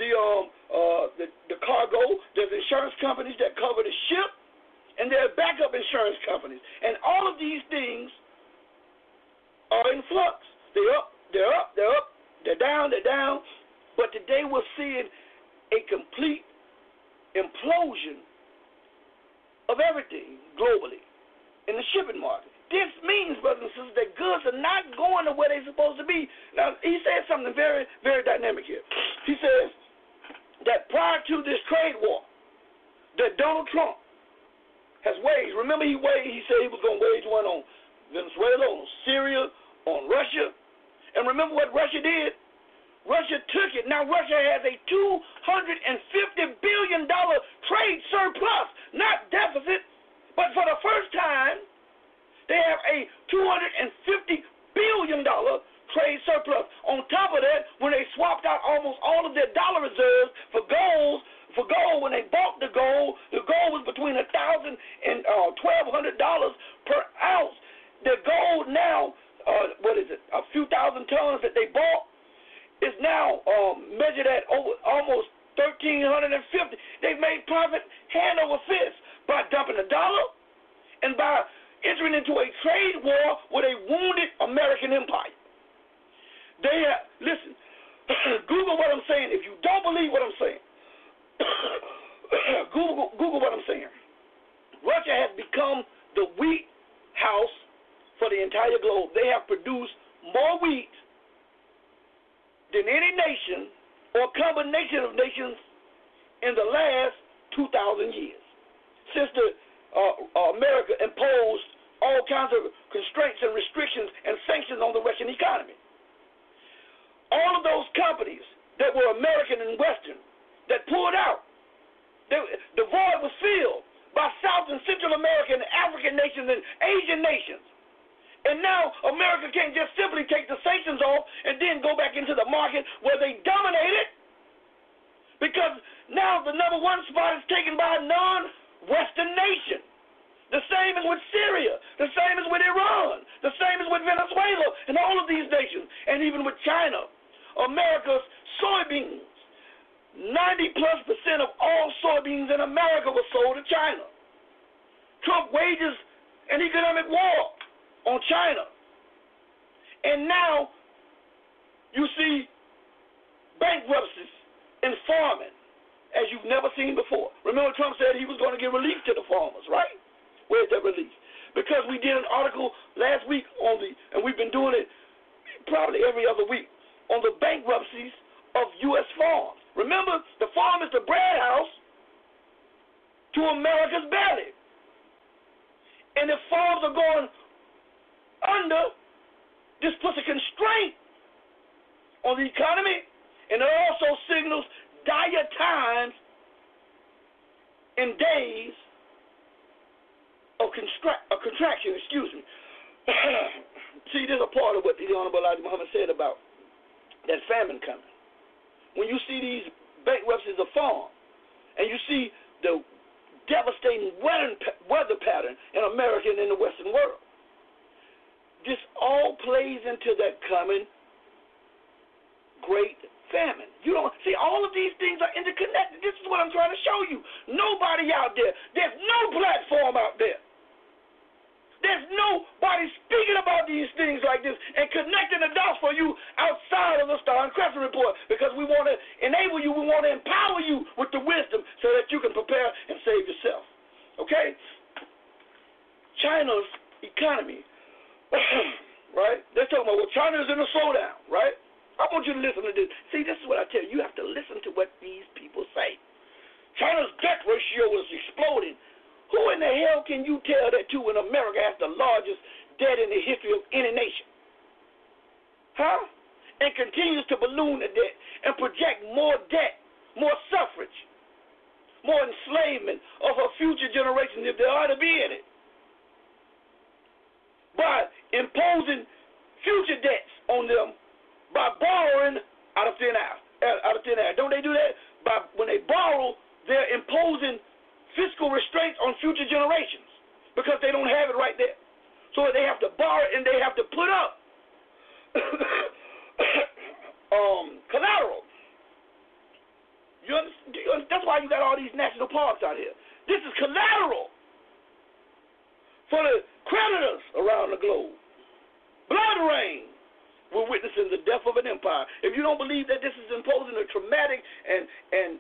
the cargo. There's insurance companies that cover the ship, and there are backup insurance companies. And all of these things are in flux. They're up, they're up, they're up, they're down, they're down. But today we're seeing a complete implosion of everything globally in the shipping market. This means, brothers and sisters, that goods are not going to where they're supposed to be. Now, he said something very, very dynamic here. He says that prior to this trade war that Donald Trump has waged, remember he said he was going to wage one on Venezuela, on Syria, on Russia. And remember what Russia did? Russia took it. Now Russia has a $250 billion trade surplus, not deficit, but for the first time, they have a $250 billion trade surplus. On top of that, when they swapped out almost all of their dollar reserves for gold, when they bought the gold was between $1,000 and $1,200 per ounce. The gold now, a few thousand tons that they bought, is now measured at over almost $1,350. They've made profit hand over fist by dumping the dollar and by entering into a trade war with a wounded American empire. Listen, Google what I'm saying. If you don't believe what I'm saying, Google what I'm saying. Russia has become the wheat house for the entire globe. They have produced more wheat than any nation or combination of nations in the last 2,000 years, since America imposed all kinds of constraints and restrictions and sanctions on the Russian economy. All of those companies that were American and Western that pulled out, the void was filled by South and Central American and African nations and Asian nations. And now America can't just simply take the sanctions off and then go back into the market where they dominated, because now the number one spot is taken by a non-Western nation. The same is with Syria. The same is with Iran. The same is with Venezuela and all of these nations, and even with China. America's soybeans, 90+% of all soybeans in America were sold to China. Trump wages an economic war on China. And now you see bankruptcies in farming as you've never seen before. Remember, Trump said he was going to give relief to the farmers, right? Where's that relief? Because we did an article last week and we've been doing it probably every other week, on the bankruptcies of U.S. farms. Remember, the farm is the bread house to America's belly. And if farms are going under, this puts a constraint on the economy, and it also signals dire times and days of contraction. See, there's a part of what the Honorable Elijah Muhammad said about that famine coming. When you see these bankruptcies of farms, and you see the devastating weather pattern in America and in the Western world, this all plays into that coming great famine. You don't see, all of these things are interconnected. This is what I'm trying to show you. Nobody out there, there's no platform out there. There's nobody Nobody's speaking about these things like this and connecting the dots for you outside of the Star and Crescent Report, because we want to enable you, we want to empower you with the wisdom so that you can prepare and save yourself. Okay? China's economy, right? They're talking about, well, China is in a slowdown, right? I want you to listen to this. See, this is what I tell you. You have to listen to what these people say. China's debt ratio is exploding. Who in the hell can you tell that to when America has the largest debt in the history of any nation? Huh? And continues to balloon the debt and project more debt, more suffrage, more enslavement of her future generations if there are to be in it, by imposing future debts on them by borrowing out of thin air. Don't they do that? When they borrow, they're imposing fiscal restraints on future generations because they don't have it right there. So they have to borrow and they have to put up collateral. That's why you got all these national parks out here. This is collateral for the creditors around the globe. Blood rain. We're witnessing the death of an empire. If you don't believe that this is imposing a traumatic and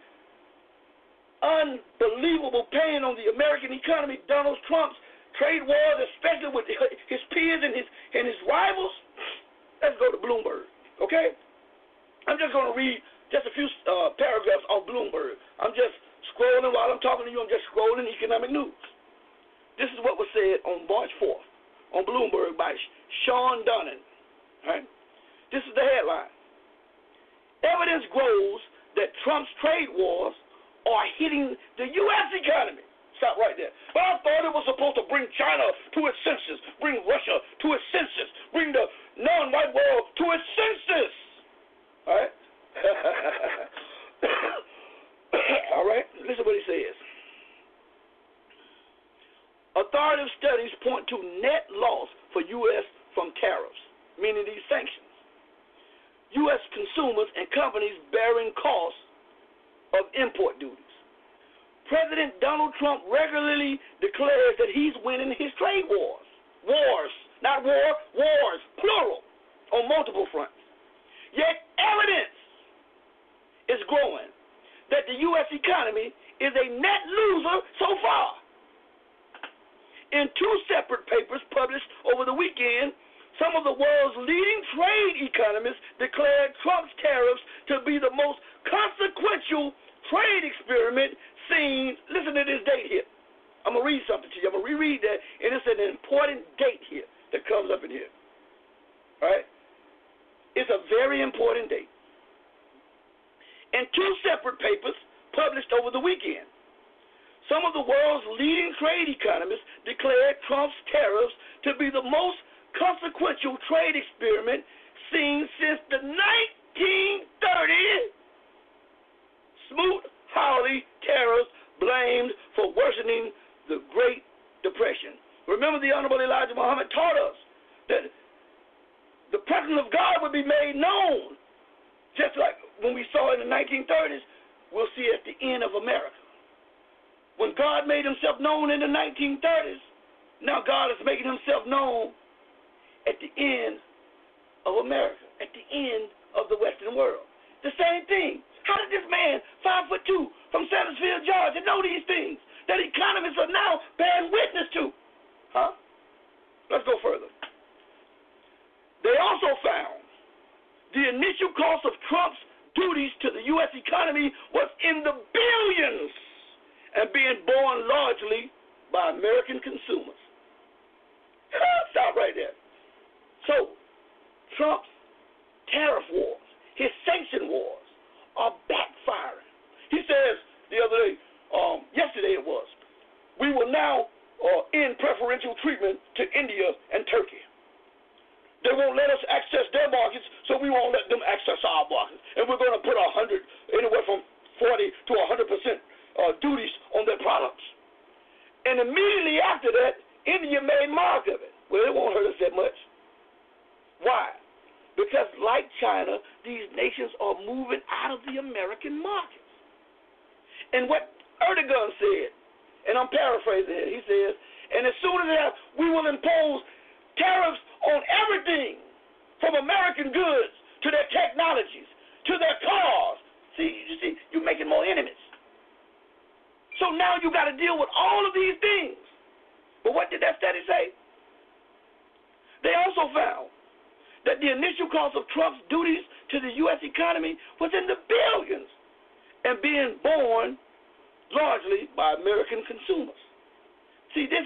unbelievable pain on the American economy, Donald Trump's trade wars, especially with his peers and his rivals, let's go to Bloomberg, okay? I'm just going to read just a few paragraphs off Bloomberg. I'm just scrolling while I'm talking to you. I'm just scrolling economic news. This is what was said on March 4th on Bloomberg by Sean Dunnan, right? This is the headline. Evidence grows that Trump's trade wars are hitting the U.S. economy. Stop right there. But I thought it was supposed to bring China to its senses, bring Russia to its senses, bring the non-white world to its senses. All right? All right? Listen to what he says. Authoritative studies point to net loss for U.S. from tariffs, meaning these sanctions. U.S. consumers and companies bearing costs of import duties. President Donald Trump regularly declares that he's winning his trade wars. Wars, not war, wars, plural, on multiple fronts. Yet evidence is growing that the U.S. economy is a net loser so far. In two separate papers published over the weekend, some of the world's leading trade economists declared Trump's tariffs to be the most consequential trade experiment seen. Listen to this date here. I'm going to read something to you. I'm going to reread that, and it's an important date here that comes up in here. All right? It's a very important date. In two separate papers published over the weekend, some of the world's leading trade economists declared Trump's tariffs to be the most consequential trade experiment seen since the 1930s. Smoot-Hawley tariffs blamed for worsening the Great Depression. Remember, the Honorable Elijah Muhammad taught us that the presence of God would be made known. Just like when we saw in the 1930s, we'll see at the end of America. When God made himself known in the 1930s, now God is making himself known at the end of America, at the end of the Western world. The same thing. How did this man, 5'2", from Sandusville, Georgia, know these things that economists are now bearing witness to? Huh? Let's go further. They also found the initial cost of Trump's duties to the U.S. economy was in the billions and being borne largely by American consumers. Stop right there. So, Trump's tariff wars, his sanction wars, are backfiring. He says the other day, yesterday it was, we will now end preferential treatment to India and Turkey. They won't let us access their markets, so we won't let them access our markets. And we're going to put anywhere from 40 to 100% duties on their products. And immediately after that, India made mark of it. Well, it won't hurt us that much. Why? Because like China, these nations are moving out of the American markets. And what Erdogan said, and I'm paraphrasing here, he says, and as soon as we will impose tariffs on everything from American goods to their technologies, to their cars. See, you're making more enemies. So now you got to deal with all of these things. But what did that study say? They also found that the initial cost of Trump's duties to the U.S. economy was in the billions and being borne largely by American consumers. See, this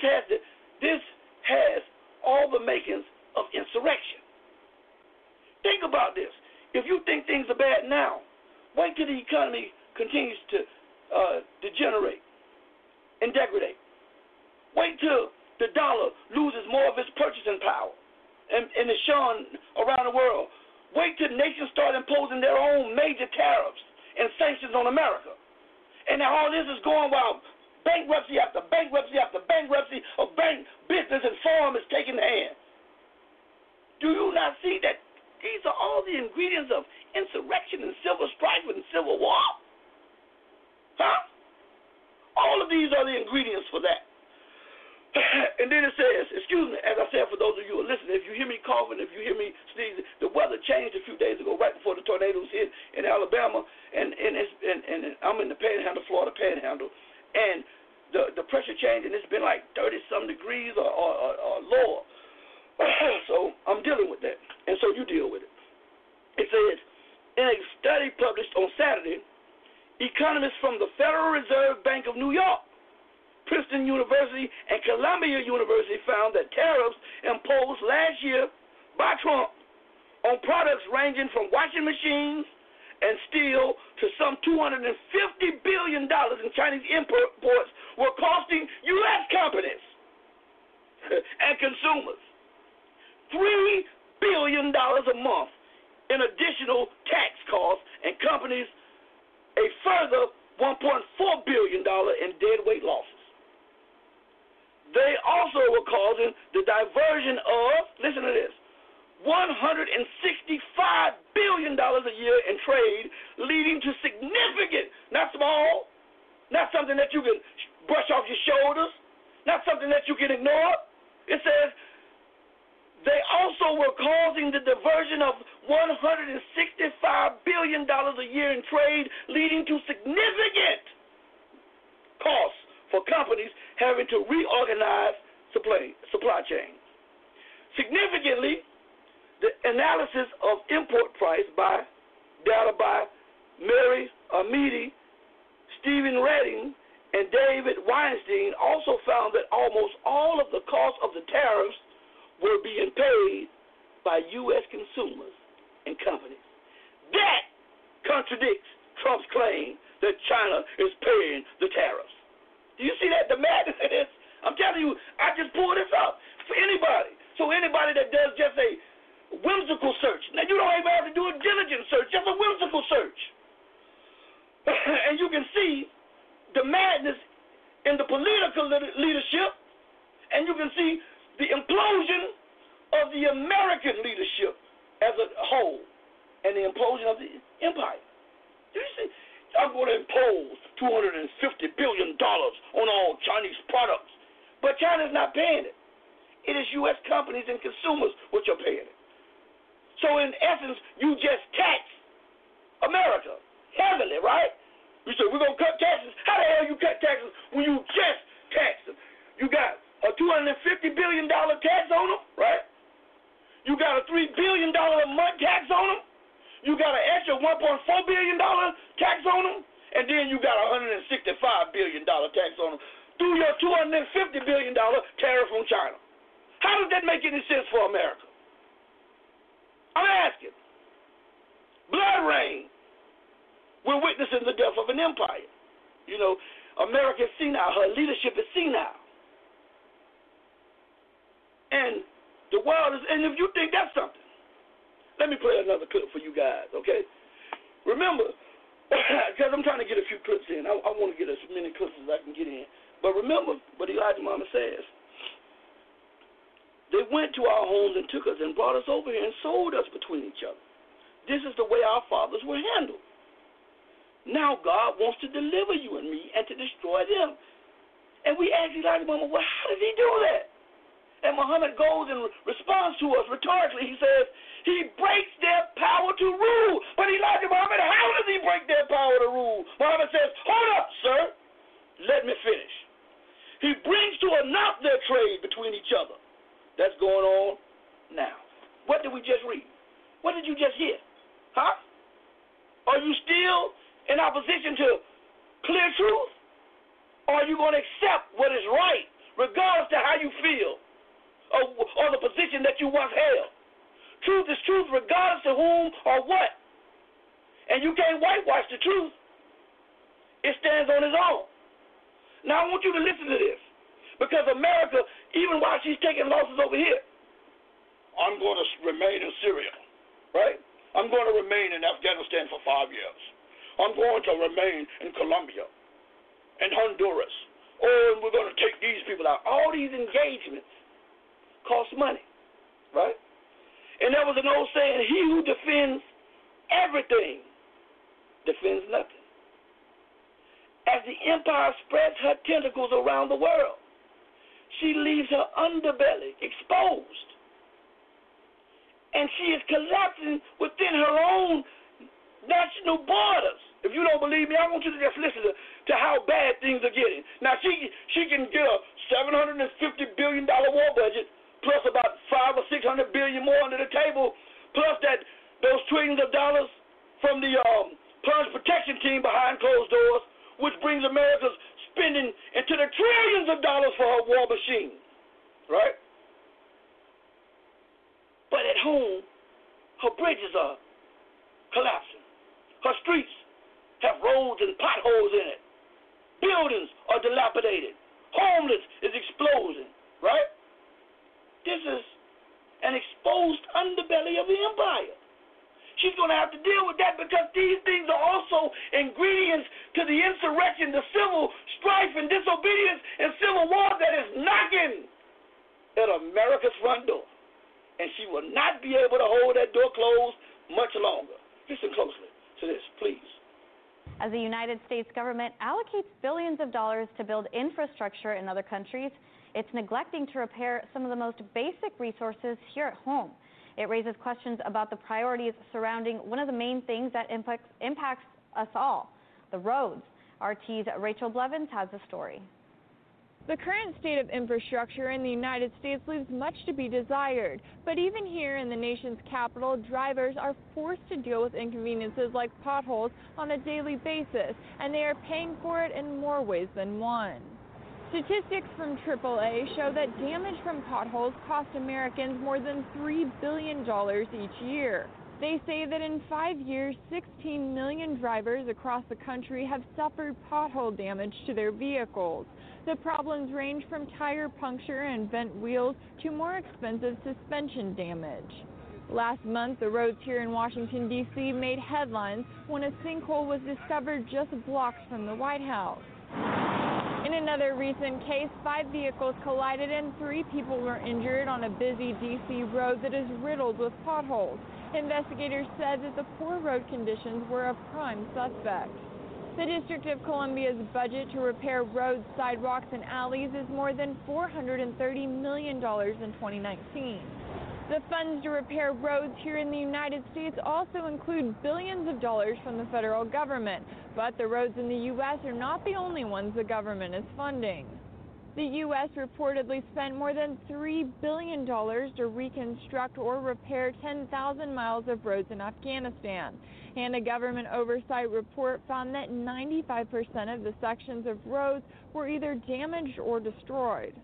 has all the makings of insurrection. Think about this. If you think things are bad now, wait till the economy continues to degenerate and degrade. Wait till the dollar loses more of its purchasing power and is shown around the world. Wait till nations start imposing their own major tariffs and sanctions on America. And now all this is going while bankruptcy after bankruptcy after bankruptcy of bank business and farm is taking hand. Do you not see that these are all the ingredients of insurrection and civil strife and civil war? Huh? All of these are the ingredients for that. And then it says, excuse me, as I said, for those of you who are listening, if you hear me coughing, if you hear me sneezing, the weather changed a few days ago, right before the tornadoes hit in Alabama, and I'm in the Panhandle, Florida Panhandle, and the pressure changed, and it's been like 30-some degrees or lower. So I'm dealing with that, and so you deal with it. It says, in a study published on Saturday, economists from the Federal Reserve Bank of New York, Princeton University, and Columbia University found that tariffs imposed last year by Trump on products ranging from washing machines and steel to some $250 billion in Chinese imports were costing U.S. companies and consumers $3 billion a month in additional tax costs, and companies a further $1.4 billion in deadweight losses. They also were causing the diversion of, listen to this, $165 billion a year in trade, leading to significant, not small, not something that you can brush off your shoulders, not something that you can ignore. It says they also were causing the diversion of $165 billion a year in trade, leading to significant costs for companies having to reorganize supply chains. Significantly, the analysis of import price data by Mary Amidi, Stephen Redding, and David Weinstein also found that almost all of the cost of the tariffs were being paid by U.S. consumers and companies. That contradicts Trump's claim that China is paying the tariffs. Do you see that, the madness in this? I'm telling you, I just pulled this up for anybody. So anybody that does just a whimsical search. Now, you don't even have to do a diligent search, just a whimsical search. And you can see the madness in the political leadership, and you can see the implosion of the American leadership as a whole, and the implosion of the empire. Do you see? I'm going to impose $250 billion on all Chinese products. But China's not paying it. It is U.S. companies and consumers which are paying it. So in essence, you just tax America heavily, right? You say, we're going to cut taxes. How the hell you cut taxes when you just tax them? You got a $250 billion tax on them, right? You got a $3 billion a month tax on them. You got an extra $1.4 billion tax on them, and then you got a $165 billion tax on them through your $250 billion tariff on China. How does that make any sense for America? I'm asking. Blood rain. We're witnessing the death of an empire. You know, America is senile. Her leadership is senile. And the world is, and if you think that's something, let me play another clip for you guys, okay? Remember, because I'm trying to get a few clips in. I want to get as many clips as I can get in. But remember what Elijah Mama says. They went to our homes and took us and brought us over here and sold us between each other. This is the way our fathers were handled. Now God wants to deliver you and me and to destroy them. And we asked Elijah Mama, well, how did he do that? And Muhammad goes and responds to us rhetorically. He says, he breaks their power to rule. But Elijah Muhammad, how does he break their power to rule? Muhammad says, hold up, sir. Let me finish. He brings to a knot their trade between each other. That's going on now. What did we just read? What did you just hear? Huh? Are you still in opposition to clear truth? Or are you going to accept what is right, regardless of how you feel, or the position that you once held? Truth is truth, regardless of whom or what. And you can't whitewash the truth. It stands on its own. Now, I want you to listen to this, because America, even while she's taking losses over here, I'm going to remain in Syria, right? I'm going to remain in Afghanistan for 5 years. I'm going to remain in Colombia and Honduras. Oh, and we're going to take these people out. All these engagements cost money, right? And there was an old saying, he who defends everything defends nothing. As the empire spreads her tentacles around the world, she leaves her underbelly exposed. And she is collapsing within her own national borders. If you don't believe me, I want you to just listen to how bad things are getting. Now, she can get a $750 billion war budget, plus about $500 or $600 billion more under the table, plus those trillions of dollars from the Plunge Protection Team behind closed doors, which brings America's spending into the trillions of dollars for her war machine, right? But at home, her bridges are collapsing. Her streets have roads and potholes in it. Buildings are dilapidated. Homeless is exploding, right? This is an exposed underbelly of the empire. She's going to have to deal with that, because these things are also ingredients to the insurrection, the civil strife and disobedience and civil war that is knocking at America's front door. And she will not be able to hold that door closed much longer. Listen closely to this, please.
As the United States government allocates billions of dollars to build infrastructure in other countries, it's neglecting to repair some of the most basic resources here at home. It raises questions about the priorities surrounding one of the main things that impacts us all, the roads. RT's Rachel Blevins has the story.
The current state of infrastructure in the United States leaves much to be desired, but even here in the nation's capital, drivers are forced to deal with inconveniences like potholes on a daily basis, and they are paying for it in more ways than one. Statistics from AAA show that damage from potholes cost Americans more than $3 billion each year. They say that in 5 years, 16 million drivers across the country have suffered pothole damage to their vehicles. The problems range from tire puncture and bent wheels to more expensive suspension damage. Last month, the roads here in Washington, D.C. made headlines when a sinkhole was discovered just blocks from the White House. In another recent case, 5 vehicles collided and 3 people were injured on a busy D.C. road that is riddled with potholes. Investigators said that the poor road conditions were a prime suspect. The District of Columbia's budget to repair roads, sidewalks, and alleys is more than $430 million in 2019. The funds to repair roads here in the United States also include billions of dollars from the federal government, but the roads in the U.S. are not the only ones the government is funding. The U.S. reportedly spent more than $3 billion to reconstruct or repair 10,000 miles of roads in Afghanistan, and a government oversight report found that 95% of the sections of roads were either damaged or destroyed.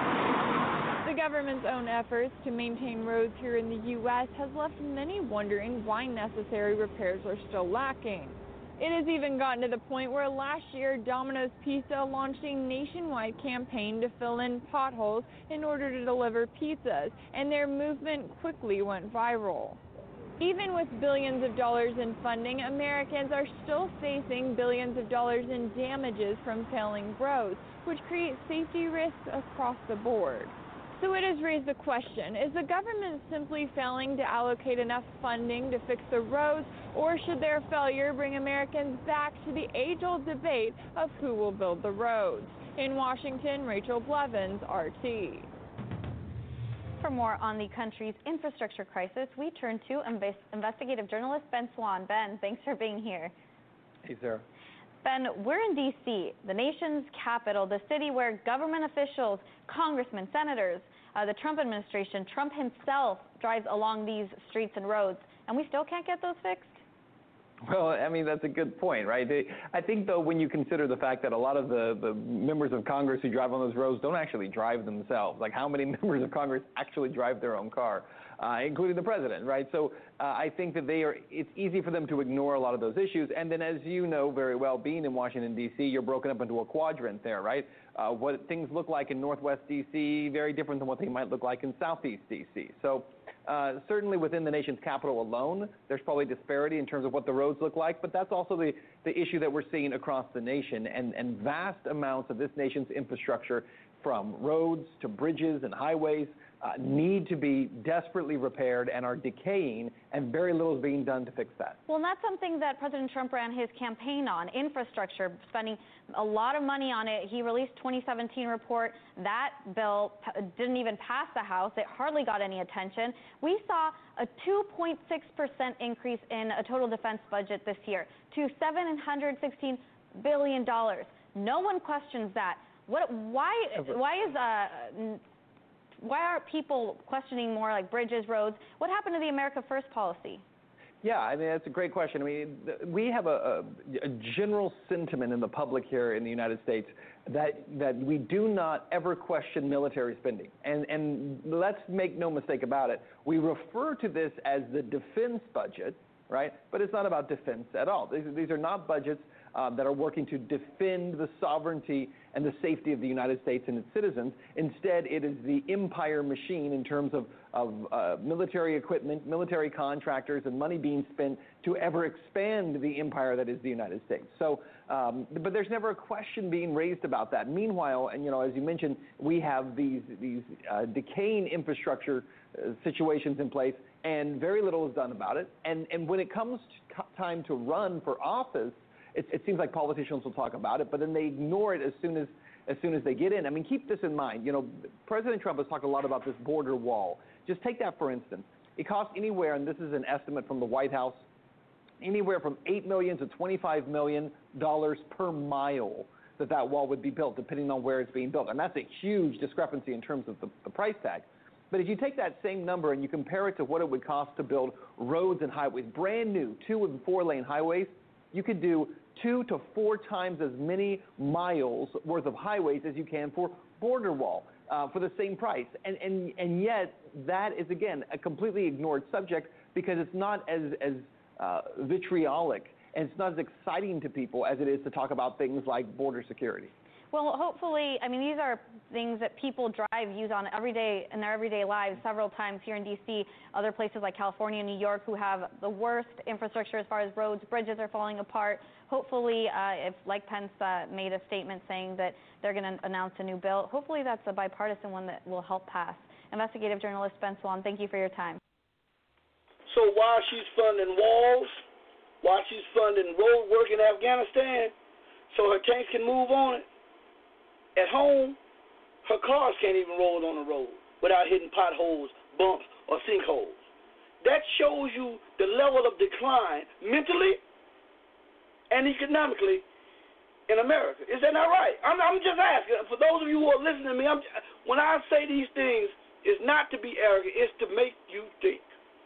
The government's own efforts to maintain roads here in the U.S. has left many wondering why necessary repairs are still lacking. It has even gotten to the point where last year Domino's Pizza launched a nationwide campaign to fill in potholes in order to deliver pizzas, and their movement quickly went viral. Even with billions of dollars in funding, Americans are still facing billions of dollars in damages from failing roads, which create safety risks across the board. So it has raised the question, is the government simply failing to allocate enough funding to fix the roads, or should their failure bring Americans back to the age-old debate of who will build the roads? In Washington, Rachel Blevins, RT.
for more on the country's infrastructure crisis, we turn to investigative journalist Ben Swann. Ben, thanks for being here.
Hey, Sarah.
Ben, we're in D.C., the nation's capital, the city where government officials, congressmen, senators, the Trump administration, Trump himself drives along these streets and roads, and we still can't get those fixed?
Well, I mean, that's a good point, right? I think, though, when you consider the fact that a lot of the members of Congress who drive on those roads don't actually drive themselves, like how many members of Congress actually drive their own car, including the president, right? So I think that it's easy for them to ignore a lot of those issues. And then, as you know very well, being in Washington, D.C., you're broken up into a quadrant there, right? What things look like in Northwest D.C., very different than what they might look like in Southeast D.C. So certainly within the nation's capital alone, there's probably disparity in terms of what the roads look like, but that's also the issue that we're seeing across the nation. And vast amounts of this nation's infrastructure, from roads to bridges and highways, need to be desperately repaired and are decaying, and very little is being done to fix that.
Well, and that's something that President Trump ran his campaign on, infrastructure, spending a lot of money on it. He released 2017 report. That bill didn't even pass the House. It hardly got any attention. We saw a 2.6% increase in a total defense budget this year to $716 billion. No one questions that. Why aren't people questioning more like bridges, roads? What happened to the America First policy?
Yeah, I mean, that's a great question. I mean, we have a general sentiment in the public here in the United States that we do not ever question military spending. And let's make no mistake about it. We refer to this as the defense budget, right? But it's not about defense at all. These are not budgets that are working to defend the sovereignty and the safety of the United States and its citizens. Instead, it is the empire machine in terms of military equipment, military contractors, and money being spent to ever expand the empire that is the United States. So, but there's never a question being raised about that. Meanwhile, and as you mentioned, we have these decaying infrastructure situations in place, and very little is done about it. And when it comes to time to run for office, it seems like politicians will talk about it, but then they ignore it as soon as they get in. I mean, keep this in mind. President Trump has talked a lot about this border wall. Just take that for instance. It costs anywhere, and this is an estimate from the White House, anywhere from $8 million to $25 million per mile that wall would be built, depending on where it's being built. And that's a huge discrepancy in terms of the price tag. But if you take that same number and you compare it to what it would cost to build roads and highways, brand new 2- and 4-lane highways, you could do 2 to 4 times as many miles worth of highways as you can for border wall for the same price. And yet that is, again, a completely ignored subject because it's not as vitriolic and it's not as exciting to people as it is to talk about things like border security.
Well, hopefully, I mean, these are things that people use on in their everyday lives several times here in D.C., other places like California and New York who have the worst infrastructure as far as roads, bridges are falling apart. Hopefully, if like Pence made a statement saying that they're going to announce a new bill, hopefully that's a bipartisan one that will help pass. Investigative journalist Ben Swann, thank you for your time.
So while she's funding walls, while she's funding road work in Afghanistan, so her tanks can move on it, at home, her cars can't even roll on the road without hitting potholes, bumps, or sinkholes. That shows you the level of decline mentally and economically in America. Is that not right? I'm just asking. For those of you who are listening to me, when I say these things, it's not to be arrogant. It's to make you think.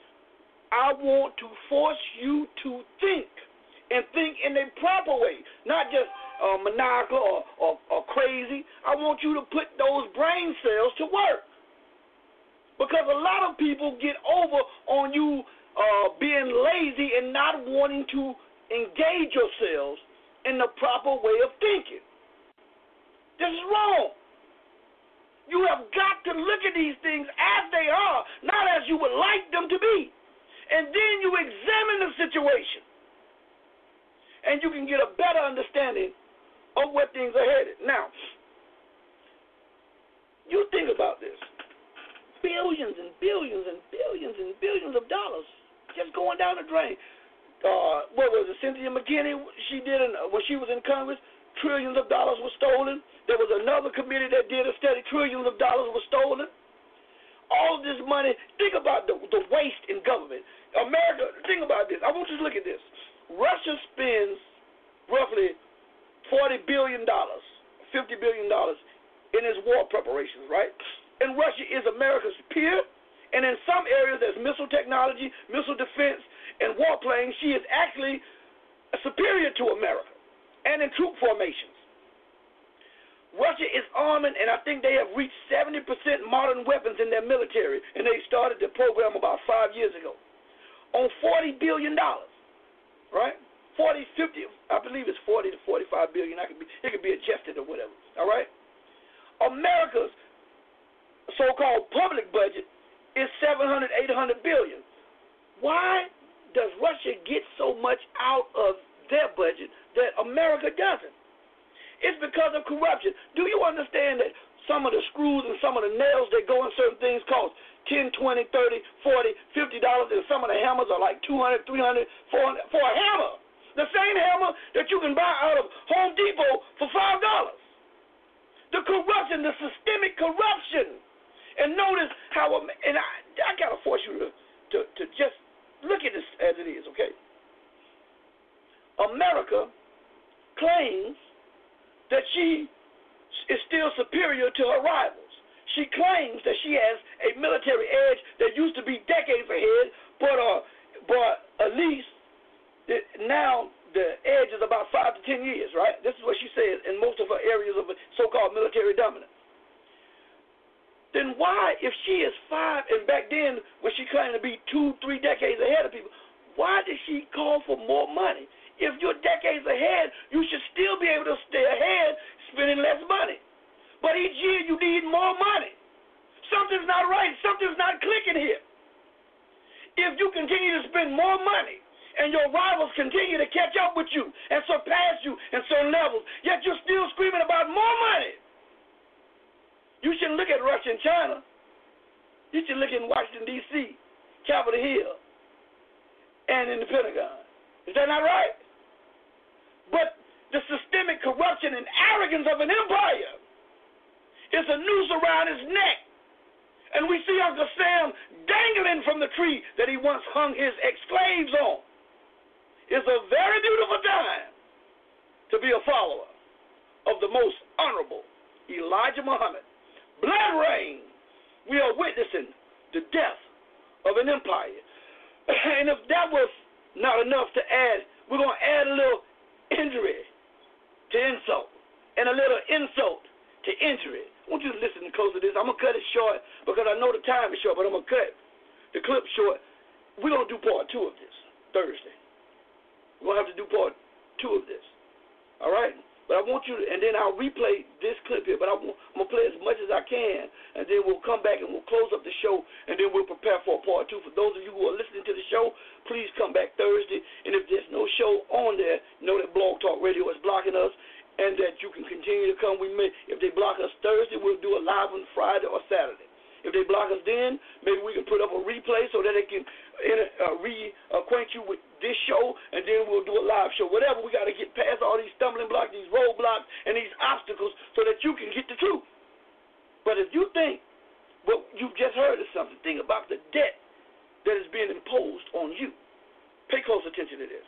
I want to force you to think and think in a proper way, not just maniacal or crazy. I want you to put those brain cells to work. Because a lot of people get over on you being lazy and not wanting to engage yourselves in the proper way of thinking. This is wrong. You have got to look at these things as they are, not as you would like them to be. And then you examine the situation. And you can get a better understanding of where things are headed. Now, you think about this. Billions and billions and billions and billions of dollars just going down the drain. What was it, Cynthia McKinney, she did when she was in Congress, trillions of dollars were stolen. There was another committee that did a study, trillions of dollars were stolen. All all this money. Think about the waste in government. America, think about this. I want you to look at this. Russia spends roughly $40 billion, $50 billion in its war preparations, right? And Russia is America's peer, and in some areas there's missile technology, missile defense, and warplanes. She is actually superior to America, and in troop formations. Russia is arming, and I think they have reached 70% modern weapons in their military, and they started the program about 5 years ago on $40 billion, right? 40, 50, I believe it's 40 to 45 billion. It could be adjusted or whatever, all right? America's so-called public budget is 700, 800 billion. Why does Russia get so much out of their budget that America doesn't? It's because of corruption. Do you understand that some of the screws and some of the nails that go in certain things cost $10, $20, $30, $40, $50, and some of the hammers are like $200, $300, $400 for a hammer? The same hammer that you can buy out of Home Depot for $5. The corruption, the systemic corruption. And notice how, and I got to force you to just look at this as it is, okay? America claims that she is still superior to her rivals. She claims that she has a military edge that used to be decades ahead, but at least now the edge is about 5 to 10 years, right? This is what she says in most of her areas of so-called military dominance. Then why, if she is 5, and back then when she claimed to be 2, 3 decades ahead of people, why did she call for more money? If you're decades ahead, you should still be able to stay ahead, spending less money. But each year you need more money. Something's not right. Something's not clicking here. If you continue to spend more money and your rivals continue to catch up with you and surpass you in certain levels, yet you're still screaming about more money, you shouldn't look at Russia and China. You should look in Washington, D.C., Capitol Hill, and in the Pentagon. Is that not right? But the systemic corruption and arrogance of an empire is a noose around his neck. And we see Uncle Sam dangling from the tree that he once hung his ex-slaves on. It's a very beautiful time to be a follower of the most honorable Elijah Muhammad. Blood rain. We are witnessing the death of an empire. And if that was not enough to add, we're going to add a little injury to insult and a little insult to injury. I want you to listen close to this. I'm going to cut it short because I know the time is short, but I'm going to cut the clip short. We're going to do part 2 of this Thursday. We're going to have to do part 2 of this. All right? But I want you to, and then I'll replay this clip here, but I'm going to play as much as I can, and then we'll come back and we'll close up the show, and then we'll prepare for part 2. For those of you who are listening to the show, please come back Thursday, and if there's no show on there, know that Blog Talk Radio is blocking us, and that you can continue to come. If they block us Thursday, we'll do it live on Friday or Saturday. If they block us then, maybe we can put up a replay so that they can reacquaint you with this show, and then we'll do a live show. Whatever, we got to get past all these stumbling blocks, these roadblocks, and these obstacles so that you can get the truth. But if you think what you've just heard is something, think about the debt that is being imposed on you. Pay close attention to this.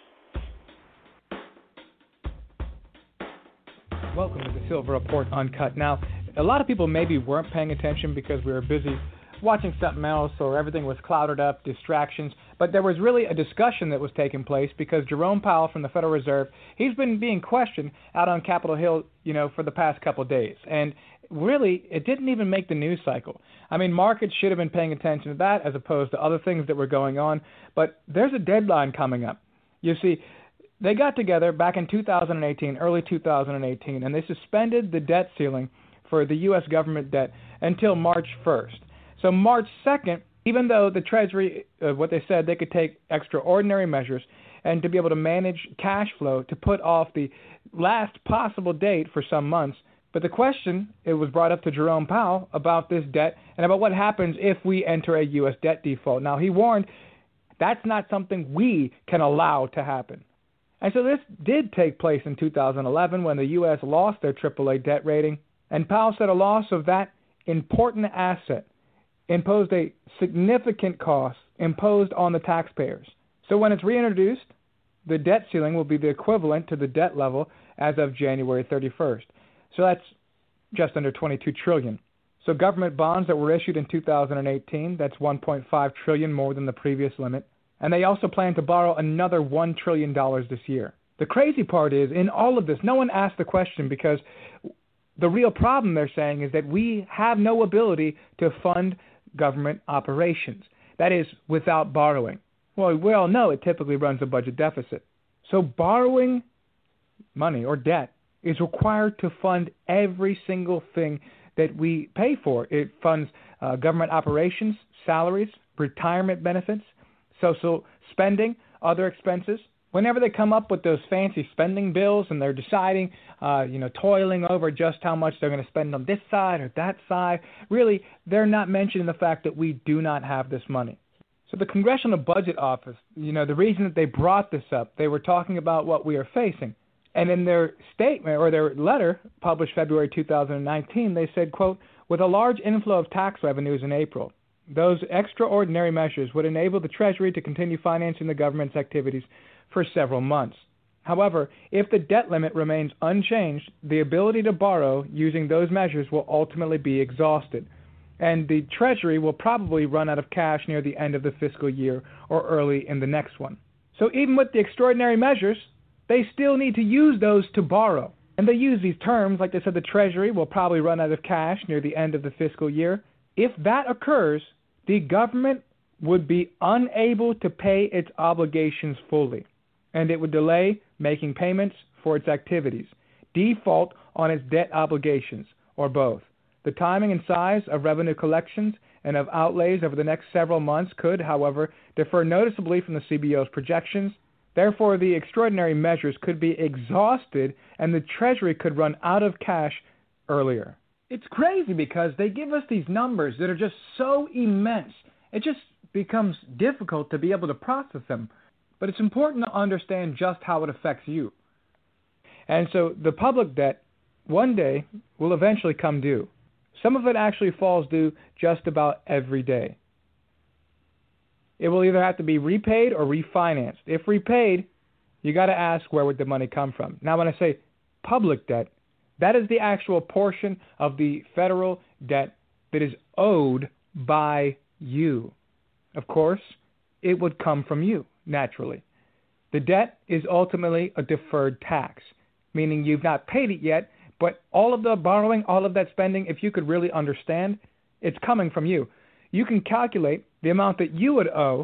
Welcome to the Silver Report Uncut. Now, a lot of people maybe weren't paying attention because we were busy watching something else or everything was clouded up, distractions. But there was really a discussion that was taking place because Jerome Powell from the Federal Reserve, he's been being questioned out on Capitol Hill, for the past couple of days. And really, it didn't even make the news cycle. I mean, markets should have been paying attention to that as opposed to other things that were going on. But there's a deadline coming up. You see, they got together back in 2018, early 2018, and they suspended the debt ceiling for the U.S. government debt until March 1st. So March 2nd, even though the Treasury, what they said, they could take extraordinary measures and to be able to manage cash flow to put off the last possible date for some months. But the question, it was brought up to Jerome Powell about this debt and about what happens if we enter a U.S. debt default. Now, he warned that's not something we can allow to happen. And so this did take place in 2011 when the U.S. lost their AAA debt rating. And Powell said a loss of that important asset imposed a significant cost imposed on the taxpayers. So when it's reintroduced, the debt ceiling will be the equivalent to the debt level as of January 31st. So that's just under $22 trillion. So government bonds that were issued in 2018, that's $1.5 trillion more than the previous limit. And they also plan to borrow another $1 trillion this year. The crazy part is, in all of this, no one asked the question because the real problem, they're saying, is that we have no ability to fund government operations. That is, without borrowing. Well, we all know it typically runs a budget deficit. So borrowing money or debt is required to fund every single thing that we pay for. It funds government operations, salaries, retirement benefits, social spending, other expenses. Whenever they come up with those fancy spending bills and they're deciding, toiling over just how much they're going to spend on this side or that side, really, they're not mentioning the fact that we do not have this money. So the Congressional Budget Office, the reason that they brought this up, they were talking about what we are facing. And in their statement or their letter published February 2019, they said, quote, with a large inflow of tax revenues in April, those extraordinary measures would enable the Treasury to continue financing the government's activities for several months. However, if the debt limit remains unchanged, the ability to borrow using those measures will ultimately be exhausted, and the Treasury will probably run out of cash near the end of the fiscal year or early in the next one. So even with the extraordinary measures, they still need to use those to borrow. And they use these terms, like they said, the Treasury will probably run out of cash near the end of the fiscal year. If that occurs, the government would be unable to pay its obligations fully, and it would delay making payments for its activities, default on its debt obligations, or both. The timing and size of revenue collections and of outlays over the next several months could, however, differ noticeably from the CBO's projections. Therefore, the extraordinary measures could be exhausted and the Treasury could run out of cash earlier. It's crazy because they give us these numbers that are just so immense. It just becomes difficult to be able to process them. But it's important to understand just how it affects you. And so the public debt one day will eventually come due. Some of it actually falls due just about every day. It will either have to be repaid or refinanced. If repaid, you got to ask where would the money come from. Now, when I say public debt, that is the actual portion of the federal debt that is owed by you. Of course, it would come from you, naturally. The debt is ultimately a deferred tax, meaning you've not paid it yet, but all of the borrowing, all of that spending, if you could really understand, it's coming from you. You can calculate the amount that you would owe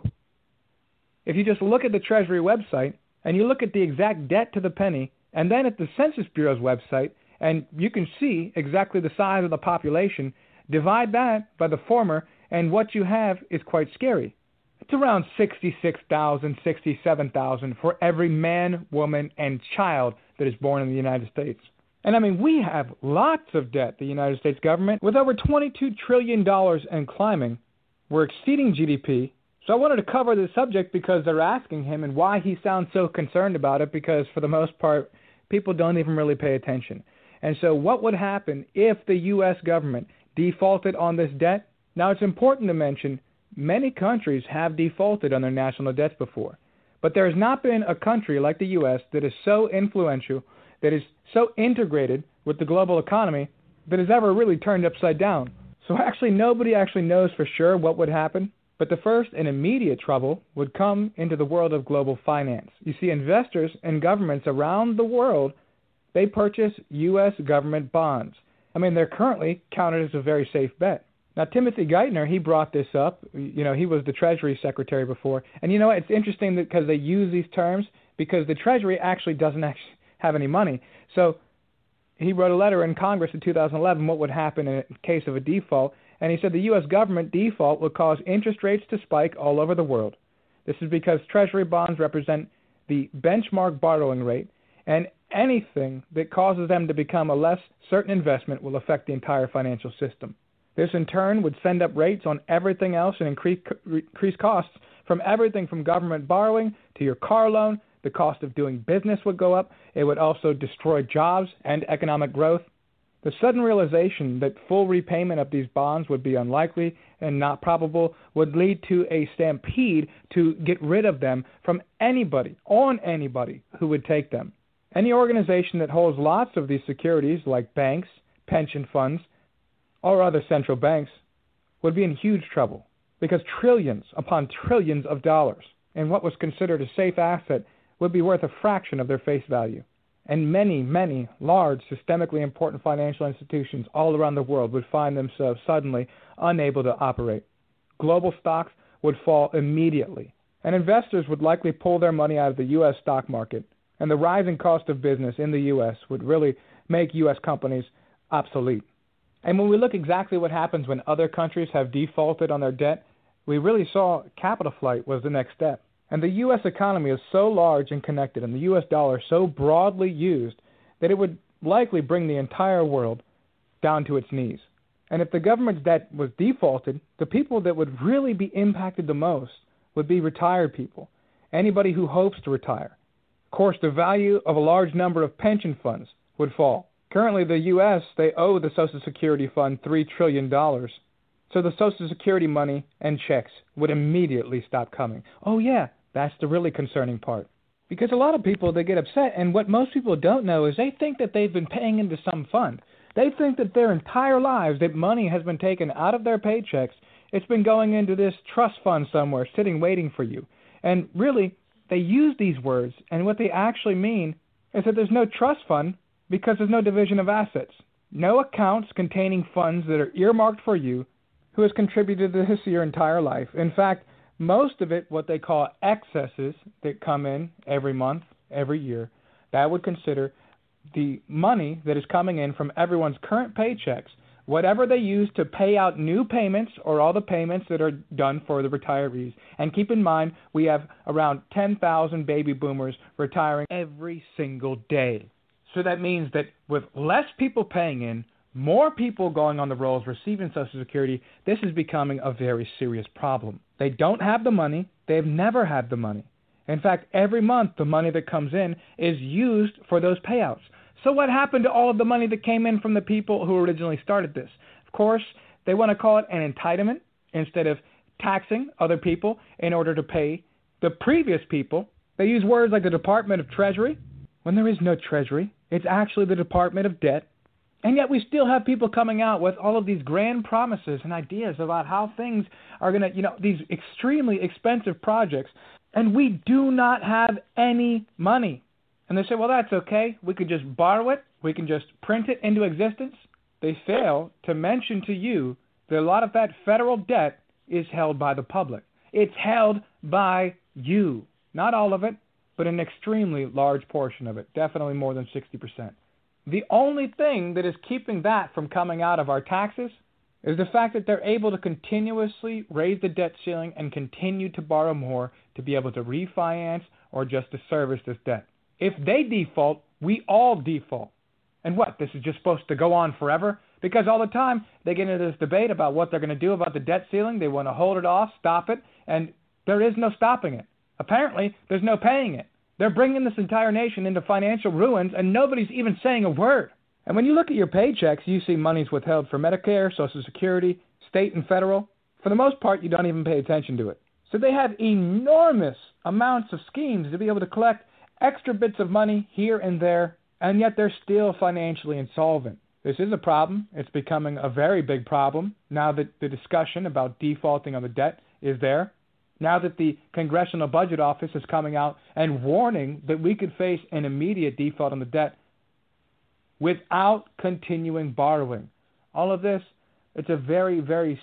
if you just look at the Treasury website and you look at the exact debt to the penny, and then at the Census Bureau's website, and you can see exactly the size of the population. Divide that by the former, and what you have is quite scary. It's around 66,000, 67,000 for every man, woman, and child that is born in the United States. And I mean, we have lots of debt, the United States government, with over $22 trillion and climbing. We're exceeding GDP. So I wanted to cover this subject because they're asking him and why he sounds so concerned about it, because for the most part, people don't even really pay attention. And so what would happen if the U.S. government defaulted on this debt? Now, it's important to mention many countries have defaulted on their national debts before, but there has not been a country like the U.S. that is so influential, that is so integrated with the global economy, that has ever really turned upside down. So actually, nobody actually knows for sure what would happen, but the first and immediate trouble would come into the world of global finance. You see, investors and governments around the world, they purchase U.S. government bonds. I mean, they're currently counted as a very safe bet. Now, Timothy Geithner, he brought this up. He was the Treasury Secretary before. And it's interesting because they use these terms because the Treasury actually doesn't have any money. So he wrote a letter in Congress in 2011 what would happen in case of a default. And he said the U.S. government default will cause interest rates to spike all over the world. This is because Treasury bonds represent the benchmark borrowing rate, and anything that causes them to become a less certain investment will affect the entire financial system. This, in turn, would send up rates on everything else and increase costs from everything from government borrowing to your car loan. The cost of doing business would go up. It would also destroy jobs and economic growth. The sudden realization that full repayment of these bonds would be unlikely and not probable would lead to a stampede to get rid of them from anybody who would take them. Any organization that holds lots of these securities, like banks, pension funds, or other central banks, would be in huge trouble, because trillions upon trillions of dollars in what was considered a safe asset would be worth a fraction of their face value. And many, many large, systemically important financial institutions all around the world would find themselves suddenly unable to operate. Global stocks would fall immediately, and investors would likely pull their money out of the U.S. stock market, and the rising cost of business in the U.S. would really make U.S. companies obsolete. And when we look exactly what happens when other countries have defaulted on their debt, we really saw capital flight was the next step. And the U.S. economy is so large and connected, and the U.S. dollar so broadly used, that it would likely bring the entire world down to its knees. And if the government's debt was defaulted, the people that would really be impacted the most would be retired people, anybody who hopes to retire. Of course, the value of a large number of pension funds would fall. Currently, the U.S., they owe the Social Security Fund $3 trillion. So the Social Security money and checks would immediately stop coming. Oh yeah, that's the really concerning part. Because a lot of people, they get upset, and what most people don't know is they think that they've been paying into some fund. They think that their entire lives, that money has been taken out of their paychecks. It's been going into this trust fund somewhere, sitting waiting for you. And really, they use these words, and what they actually mean is that there's no trust fund because there's no division of assets. No accounts containing funds that are earmarked for you who has contributed to this your entire life. In fact, most of it, what they call excesses that come in every month, every year, that would consider the money that is coming in from everyone's current paychecks, whatever they use to pay out new payments or all the payments that are done for the retirees. And keep in mind, we have around 10,000 baby boomers retiring every single day. So that means that with less people paying in, more people going on the rolls receiving Social Security, this is becoming a very serious problem. They don't have the money. They've never had the money. In fact, every month the money that comes in is used for those payouts. So what happened to all of the money that came in from the people who originally started this? Of course, they want to call it an entitlement instead of taxing other people in order to pay the previous people. They use words like the Department of Treasury when there is no Treasury. It's actually the Department of Debt. And yet we still have people coming out with all of these grand promises and ideas about how things are going to, these extremely expensive projects, and we do not have any money. And they say, well, that's okay. We could just borrow it. We can just print it into existence. They fail to mention to you that a lot of that federal debt is held by the public. It's held by you. Not all of it, but an extremely large portion of it, definitely more than 60%. The only thing that is keeping that from coming out of our taxes is the fact that they're able to continuously raise the debt ceiling and continue to borrow more to be able to refinance or just to service this debt. If they default, we all default. And what, this is just supposed to go on forever? Because all the time they get into this debate about what they're going to do about the debt ceiling. They want to hold it off, stop it, and there is no stopping it. Apparently, there's no paying it. They're bringing this entire nation into financial ruins, and nobody's even saying a word. And when you look at your paychecks, you see money's withheld for Medicare, Social Security, state and federal. For the most part, you don't even pay attention to it. So they have enormous amounts of schemes to be able to collect extra bits of money here and there, and yet they're still financially insolvent. This is a problem. It's becoming a very big problem now that the discussion about defaulting on the debt is there. Now that the Congressional Budget Office is coming out and warning that we could face an immediate default on the debt without continuing borrowing. All of this, it's a very, very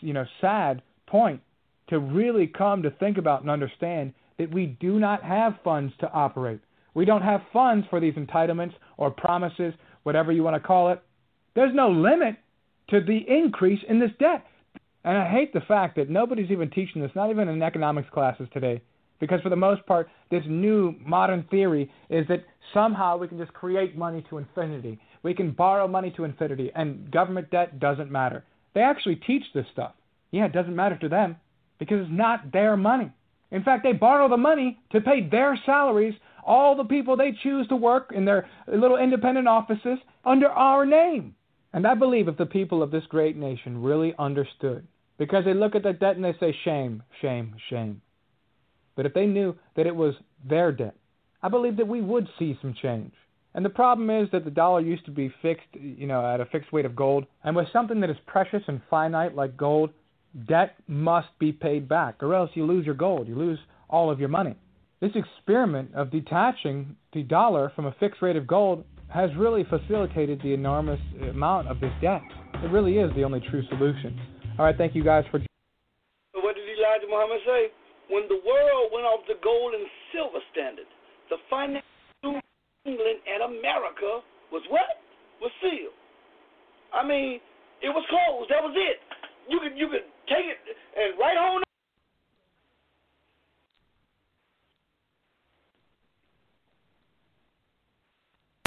sad point to really come to think about and understand that we do not have funds to operate. We don't have funds for these entitlements or promises, whatever you want to call it. There's no limit to the increase in this debt. And I hate the fact that nobody's even teaching this, not even in economics classes today, because for the most part, this new modern theory is that somehow we can just create money to infinity. We can borrow money to infinity, and government debt doesn't matter. They actually teach this stuff. Yeah, it doesn't matter to them because it's not their money. In fact, they borrow the money to pay their salaries, all the people they choose to work in their little independent offices under our name. And I believe if the people of this great nation really understood, because they look at the debt and they say, shame, shame, shame. But if they knew that it was their debt, I believe that we would see some change. And the problem is that the dollar used to be fixed, at a fixed weight of gold. And with something that is precious and finite like gold, debt must be paid back, or else you lose your gold. You lose all of your money. This experiment of detaching the dollar from a fixed rate of gold has really facilitated the enormous amount of this debt. It really is the only true solution. All right, thank you guys for...
What did Elijah Muhammad say? When the world went off the gold and silver standard, the financial of England and America was what? Was sealed. I mean, it was closed. That was it. You could take it and right on